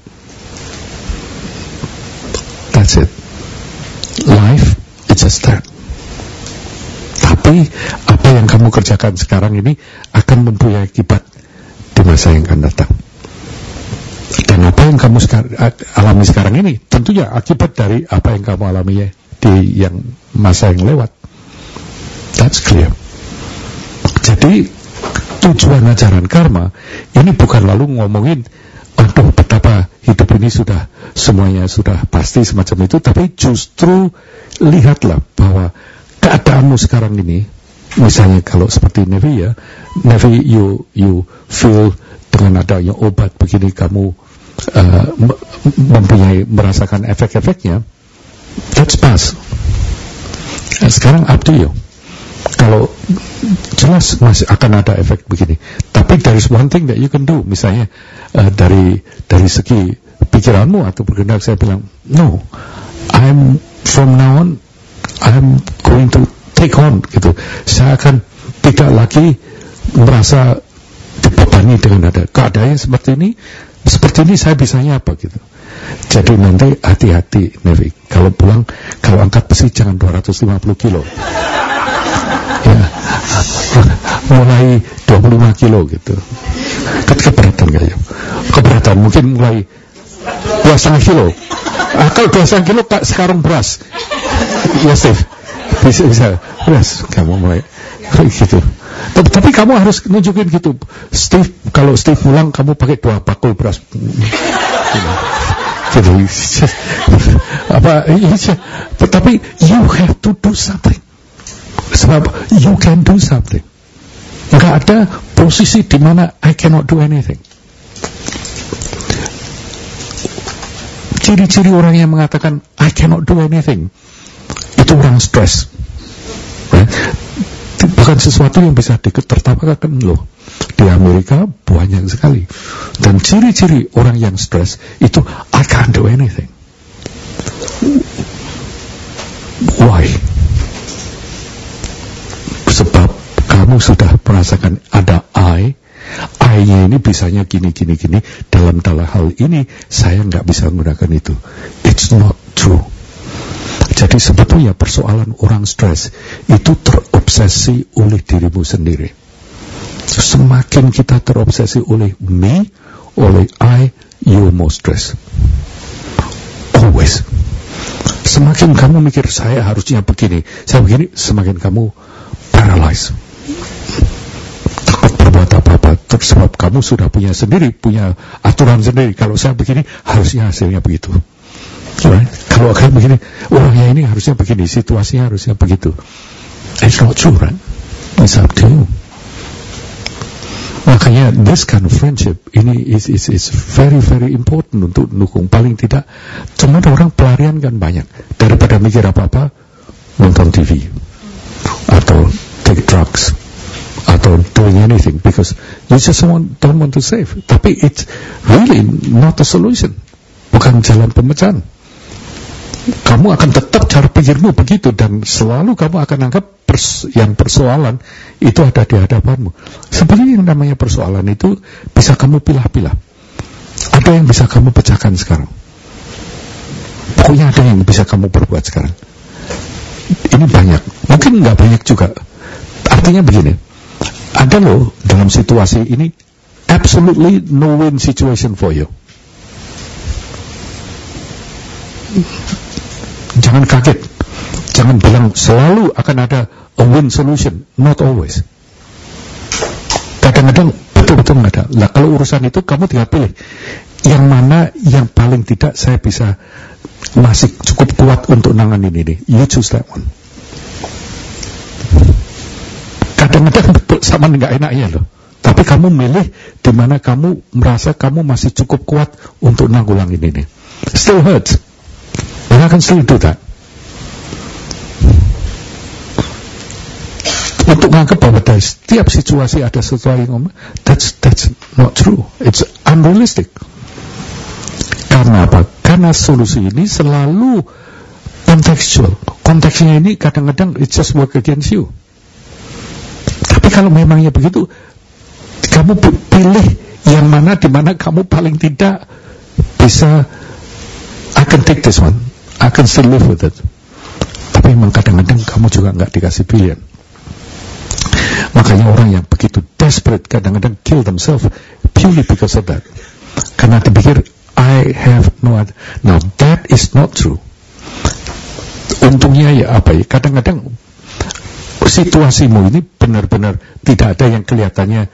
That's it. Life, it's just that. Tapi apa yang kamu kerjakan sekarang ini akan mempunyai akibat di masa yang akan datang. Dan apa yang kamu sekar- alami sekarang ini tentunya akibat dari apa yang kamu alami ya di yang masa yang lewat. That's clear. Jadi tujuan ajaran karma ini bukan lalu ngomongin aduh betapa hidup ini sudah semuanya sudah pasti semacam itu, tapi justru lihatlah bahwa keadaanmu sekarang ini, misalnya kalau seperti Nevi ya, Nevi you you feel dengan adanya obat begini kamu uh, mempunyai merasakan efek-efeknya, that's past. Sekarang up to you. Kalau jelas masih akan ada efek begini, tapi there is one thing that you can do. Misalnya uh, dari dari segi pikiranmu atau berkehendak, saya bilang no, I'm from now on I'm going to take on gitu. Saya akan tidak lagi merasa dibebani dengan ada keadaan seperti ini. Seperti ini saya bisanya apa gitu. Jadi nanti hati-hati Nevi, kalau pulang kalau angkat besi jangan dua ratus lima puluh kilo. Ya, mulai dua puluh lima kilo gitu. Keberatan kayaknya. Keberatan mungkin mulai dua setengah kilo. Ah, kalau dua setengah kilo sekarang beras. Ya Steve, bisa bisa beras. Kamu mulai gitu. Tapi, tapi kamu harus nunjukin gitu. Steve, kalau Steve pulang kamu pakai dua bakul beras. Gitu. Apa? Tapi you have to do something. Sebab you can do something. Enggak ada posisi di mana I cannot do anything. Ciri-ciri orang yang mengatakan I cannot do anything itu orang stres. Right? Bukan sesuatu yang bisa ditertawakan loh. Di Amerika banyak sekali. Dan ciri-ciri orang yang stres itu I can't do anything. Why? Sebab kamu sudah merasakan ada I, I-nya ini bisanya gini, gini, gini. Dalam dalam hal ini, saya nggak bisa menggunakan itu. It's not true. Jadi sebetulnya persoalan orang stres itu terobsesi oleh dirimu sendiri. Semakin kita terobsesi oleh me, oleh I, you more stress. Always. Semakin kamu mikir saya harusnya begini, saya begini, semakin kamu paralyzed, takut berbuat apa-apa, sebab kamu sudah punya sendiri, punya aturan sendiri. Kalau saya begini, harusnya hasilnya begitu. Right? Kalau kamu begini, orangnya ini harusnya begini, situasinya harusnya begitu. It's not true, right? It's up to you. Makanya this kind of friendship ini is is is very very important untuk dukung. Paling tidak, cuma orang pelarian kan banyak daripada mikir apa-apa, nonton T V atau take drugs atau doing anything because you just want, don't want to save. Tapi it's really not a solution, bukan jalan pemecahan. Kamu akan tetap cara pikirmu begitu dan selalu kamu akan anggap pers- yang persoalan itu ada di hadapanmu. Sebenarnya yang namanya persoalan itu bisa kamu pilah-pilah. Ada yang bisa kamu pecahkan sekarang. Pokoknya ada yang bisa kamu perbuat sekarang. Ini banyak, mungkin nggak banyak juga. Artinya begini, ada loh dalam situasi ini absolutely no win situation for you. Jangan kaget, jangan bilang selalu akan ada a win solution, not always. Kadang-kadang betul-betul nggak ada. Lah kalau urusan itu kamu tinggal pilih yang mana yang paling tidak saya bisa masih cukup kuat untuk nanganin ini. You choose that one. Kadang-kadang sama nggak enaknya loh. Tapi kamu milih di mana kamu merasa kamu masih cukup kuat untuk nanggulangin ini. Still hurts. And I can still do that. Untuk menganggap bahwa dari setiap situasi ada sesuatu yang ngomong, that's, that's not true. It's unrealistic. Karena apa? Karena solusi ini selalu contextual. Konteksnya ini kadang-kadang it just work against you. Tapi kalau memangnya begitu, kamu pilih yang mana di mana kamu paling tidak bisa, I can take this one, I can still live with it. Tapi memang kadang-kadang kamu juga nggak dikasih pilihan. Makanya orang yang begitu desperate kadang-kadang kill themselves purely because of that. Karena dipikir I have no other. Now that is not true. Untungnya ya apa ya? Kadang-kadang situasimu ini benar-benar tidak ada yang kelihatannya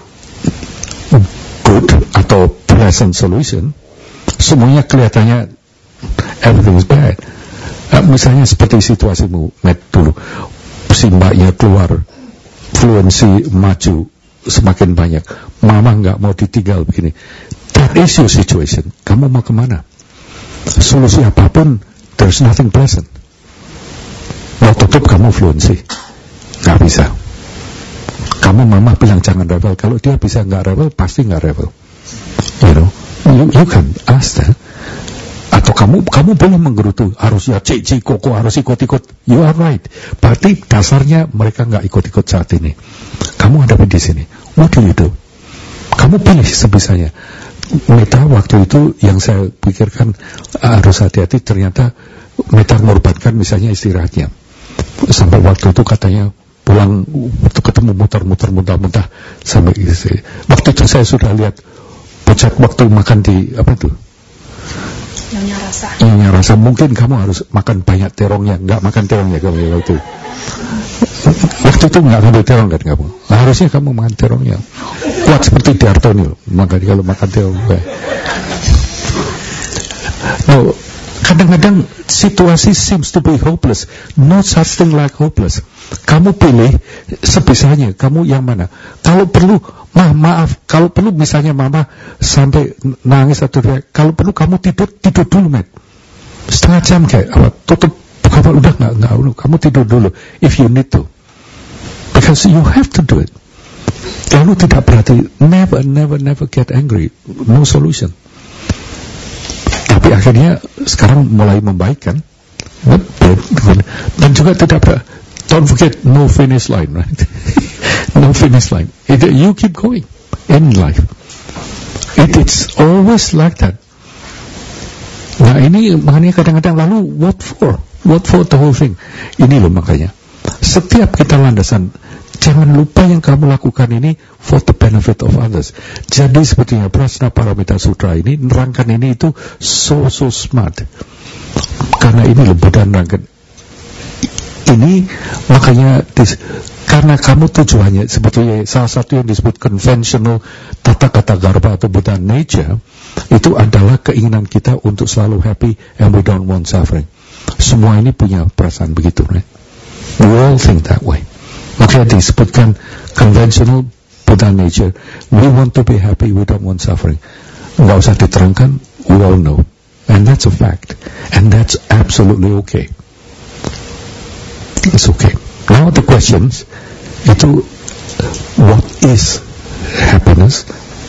good atau pleasant solution. Semuanya kelihatannya everything is bad. Nah, misalnya seperti situasimu Matt dulu, si mbaknya keluar, fluensi maju semakin banyak, mama nggak mau ditinggal begini. That is your situation. Kamu mau kemana? Solusi apapun, there's nothing pleasant. Mau tutup kamu fluensi, nggak bisa. Kamu mama bilang jangan rebel. Kalau dia bisa nggak rebel, pasti nggak rebel. You know, you, you can ask that. Atau kamu kamu boleh menggerutu, harus ya cik cik koko harus ikut-ikut. You are right. Berarti dasarnya mereka nggak ikut-ikut saat ini. Kamu ada di sini. What do you do? Kamu pilih sebisanya. Meta waktu itu yang saya pikirkan harus hati-hati, ternyata Meta mengorbankan misalnya istirahatnya. Sampai waktu itu katanya pulang ketemu muter-muter muntah-muntah sampai istri. Waktu itu saya sudah lihat pucat waktu makan di apa itu? Nyonya rasa. Nyonya rasa. Mungkin kamu harus makan banyak terongnya, nggak makan terongnya kamu waktu. Waktu itu nggak ngambil terong kan kamu. Nah, harusnya kamu makan terongnya. Kuat seperti Diartonil. Makanya kalau makan terong. No, kadang-kadang situasi seems to be hopeless. No such thing like hopeless. Kamu pilih sebisanya. Kamu yang mana? Kalau perlu, ma maaf. Kalau perlu misalnya mama sampai nangis atau kalau perlu kamu tidur tidur dulu, Matt. Setengah jam kayak apa? Tutup. Kamu udah nggak nggak dulu. Kamu tidur dulu. If you need to. Because you have to do it. Lalu tidak berarti never, never, never get angry. No solution. Tapi akhirnya sekarang mulai membaikkan. Dan juga tidak ber don't forget no finish line, right? No finish line. It, you keep going in life. It, it's always like that. Nah ini makanya kadang-kadang lalu what for? What for the whole thing? Ini loh makanya. Setiap kita landasan, jangan lupa yang kamu lakukan ini for the benefit of others. Jadi sebetulnya Prajna Paramita Sutra ini nerangkan ini itu so so smart. Karena ini lebih dan nerangkan ini makanya dis, karena kamu tujuannya sebetulnya salah satu yang disebut conventional tata kata garba atau Buddha nature itu adalah keinginan kita untuk selalu happy and we don't want suffering. Semua ini punya perasaan begitu, right? We all think that way. Makanya disebutkan conventional Buddha nature. We want to be happy, we don't want suffering. Nggak usah diterangkan, we all know. And that's a fact. And that's absolutely okay. It's okay. Now the questions itu what is happiness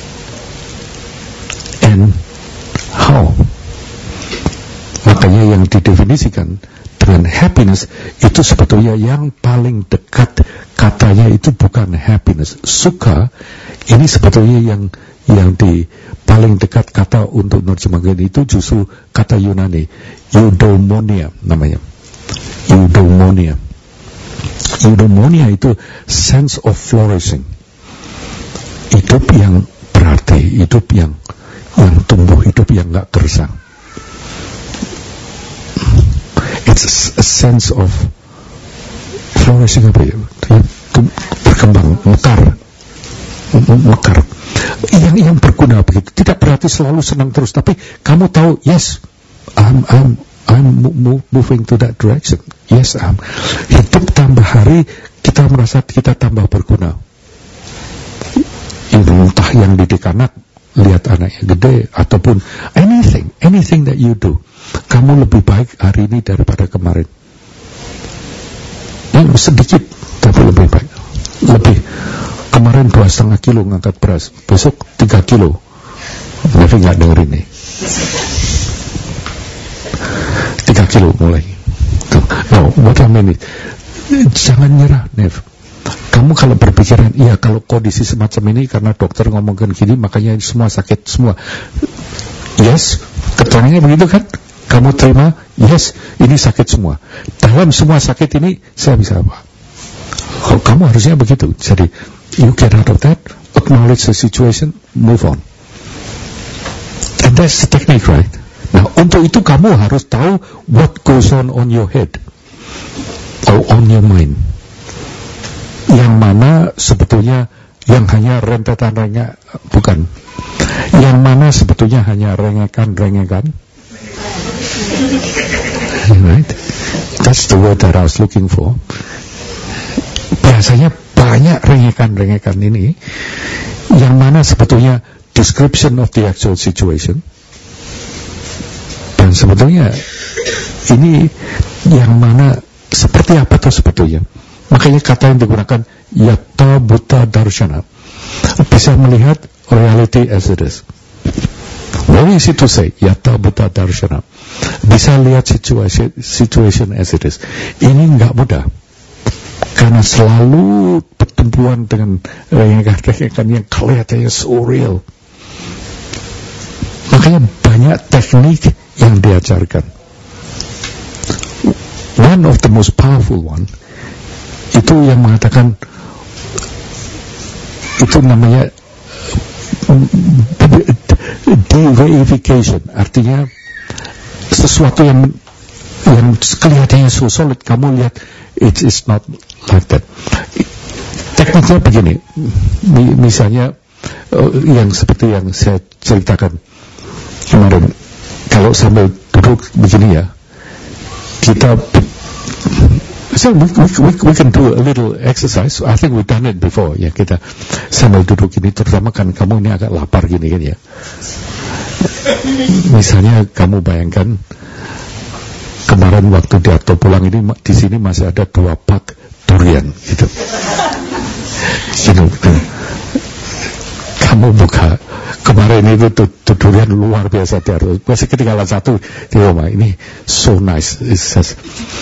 and how? Makanya yang didefinisikan dengan happiness itu sebetulnya yang paling dekat katanya itu bukan happiness. Sukha ini sebetulnya yang yang di paling dekat kata untuk menerjemahkan itu justru kata Yunani eudaimonia namanya. Eudaimonia. Eudaimonia itu sense of flourishing. Hidup yang berarti, hidup yang yang tumbuh, hidup yang nggak gersang. It's a sense of flourishing apa ya? Berkembang, mekar, mekar. Yang yang berguna begitu. Tidak berarti selalu senang terus, tapi kamu tahu, yes, I'm I'm I'm moving to that direction. Yes, I'm. Hidup tambah hari kita merasa kita tambah berguna. Entah yang didik anak, lihat anaknya gede, ataupun anything, anything that you do, kamu lebih baik hari ini daripada kemarin. Yang sedikit, tapi lebih baik. Lebih. Kemarin dua setengah kilo ngangkat beras, besok tiga kilo. Tapi nggak dengerin nih. Tiga kilo mulai. No, what I mean is, jangan nyerah, Nev. Kamu kalau berpikiran, iya kalau kondisi semacam ini karena dokter ngomongkan gini, makanya semua sakit semua. Yes, keterangannya begitu kan? Kamu terima, yes, ini sakit semua. Dalam semua sakit ini, saya bisa apa? Oh, kamu harusnya begitu. Jadi, you get out of that, acknowledge the situation, move on. And that's the technique, right? Nah, untuk itu kamu harus tahu what goes on on your head or on your mind. Yang mana sebetulnya yang hanya rentetan rengek, bukan. Yang mana sebetulnya hanya rengekan-rengekan. Right? That's the word that I was looking for. Biasanya banyak rengekan-rengekan ini yang mana sebetulnya description of the actual situation. Dan sebetulnya ini yang mana seperti apa tuh sebetulnya. Makanya kata yang digunakan yatta buta darshana, bisa melihat reality as it is. Very easy to say, yatta buta darshana, bisa lihat situation, situation as it is. Ini nggak mudah, karena selalu pertumbuhan dengan rengekan-rengekan yang kelihatannya so real. Makanya banyak teknik yang diajarkan. One of the most powerful one itu yang mengatakan, itu namanya de-reification, artinya sesuatu yang yang kelihatannya so solid, kamu lihat it is not like that. Tekniknya begini, misalnya yang seperti yang saya ceritakan kemarin, kalau sambil duduk begini ya, kita so we, we, we can do a little exercise. I think we've done it before. Ya, kita sambil duduk ini, terutama kan kamu ini agak lapar gini kan ya. Misalnya kamu bayangkan kemarin waktu di Arto pulang ini, di sini masih ada dua pak durian gitu. Gitu. Kamu buka kemarin itu tuh, tuh durian luar biasa di Arto. Masih ketinggalan satu di rumah. Ini so nice. It's just,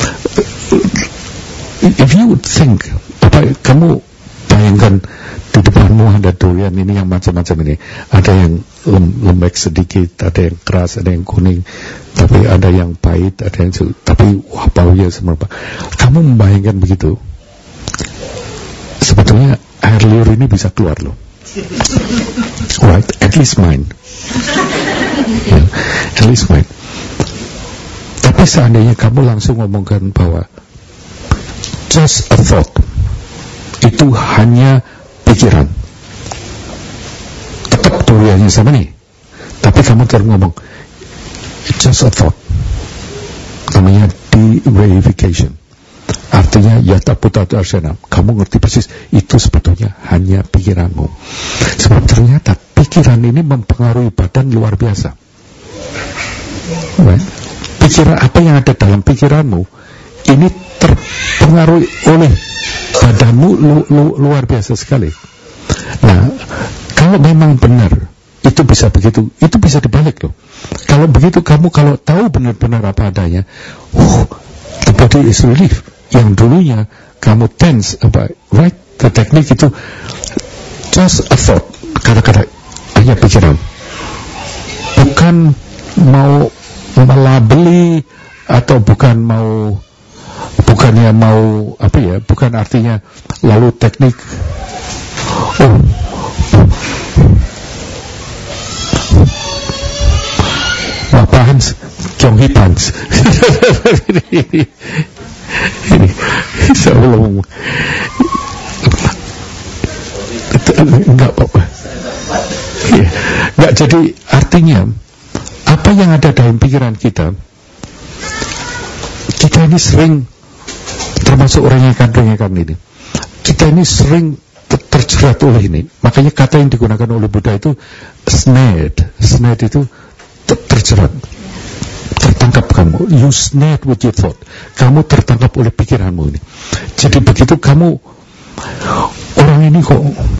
if you think, apa, kamu bayangkan di depanmu ada durian ini yang macam-macam ini. Ada yang lem, lembek sedikit, ada yang keras, ada yang kuning, tapi ada yang pahit, ada yang tapi wah baunya semerbak. Kamu membayangkan begitu, sebetulnya air liur ini bisa keluar loh. Right, at least mine. Yeah, at least mine. Tapi seandainya kamu langsung ngomongkan bahwa just a thought, itu hanya pikiran, tetap duriannya sama nih, tapi kamu terus ngomong just a thought, namanya de-reification. Artinya yata puta darshana, kamu ngerti persis itu sebetulnya hanya pikiranmu. Sebab ternyata pikiran ini mempengaruhi badan luar biasa. Right? Pikiran apa yang ada dalam pikiranmu ini terpengaruh oleh badanmu lu, lu, luar biasa sekali. Nah, kalau memang benar itu bisa begitu, itu bisa dibalik loh. Kalau begitu kamu kalau tahu benar-benar apa adanya, oh, the body is relief. Yang dulunya kamu tense, apa, right? The teknik itu just a thought, kata-kata hanya pikiran, bukan mau melabeli atau bukan mau, bukannya mau apa ya, bukan artinya lalu teknik oh apaan Kyonghi Pans ini ini sebelum enggak apa-apa ya, enggak, jadi artinya apa yang ada dalam pikiran kita, kita ini sering termasuk rengekan-rengekan ini. kita ini sering ter- terjerat oleh ini. Makanya kata yang digunakan oleh Buddha itu snared. Snared itu ter- terjerat, tertangkap kamu. You snared with your thought. Kamu tertangkap oleh pikiranmu ini. Jadi begitu kamu, orang ini kok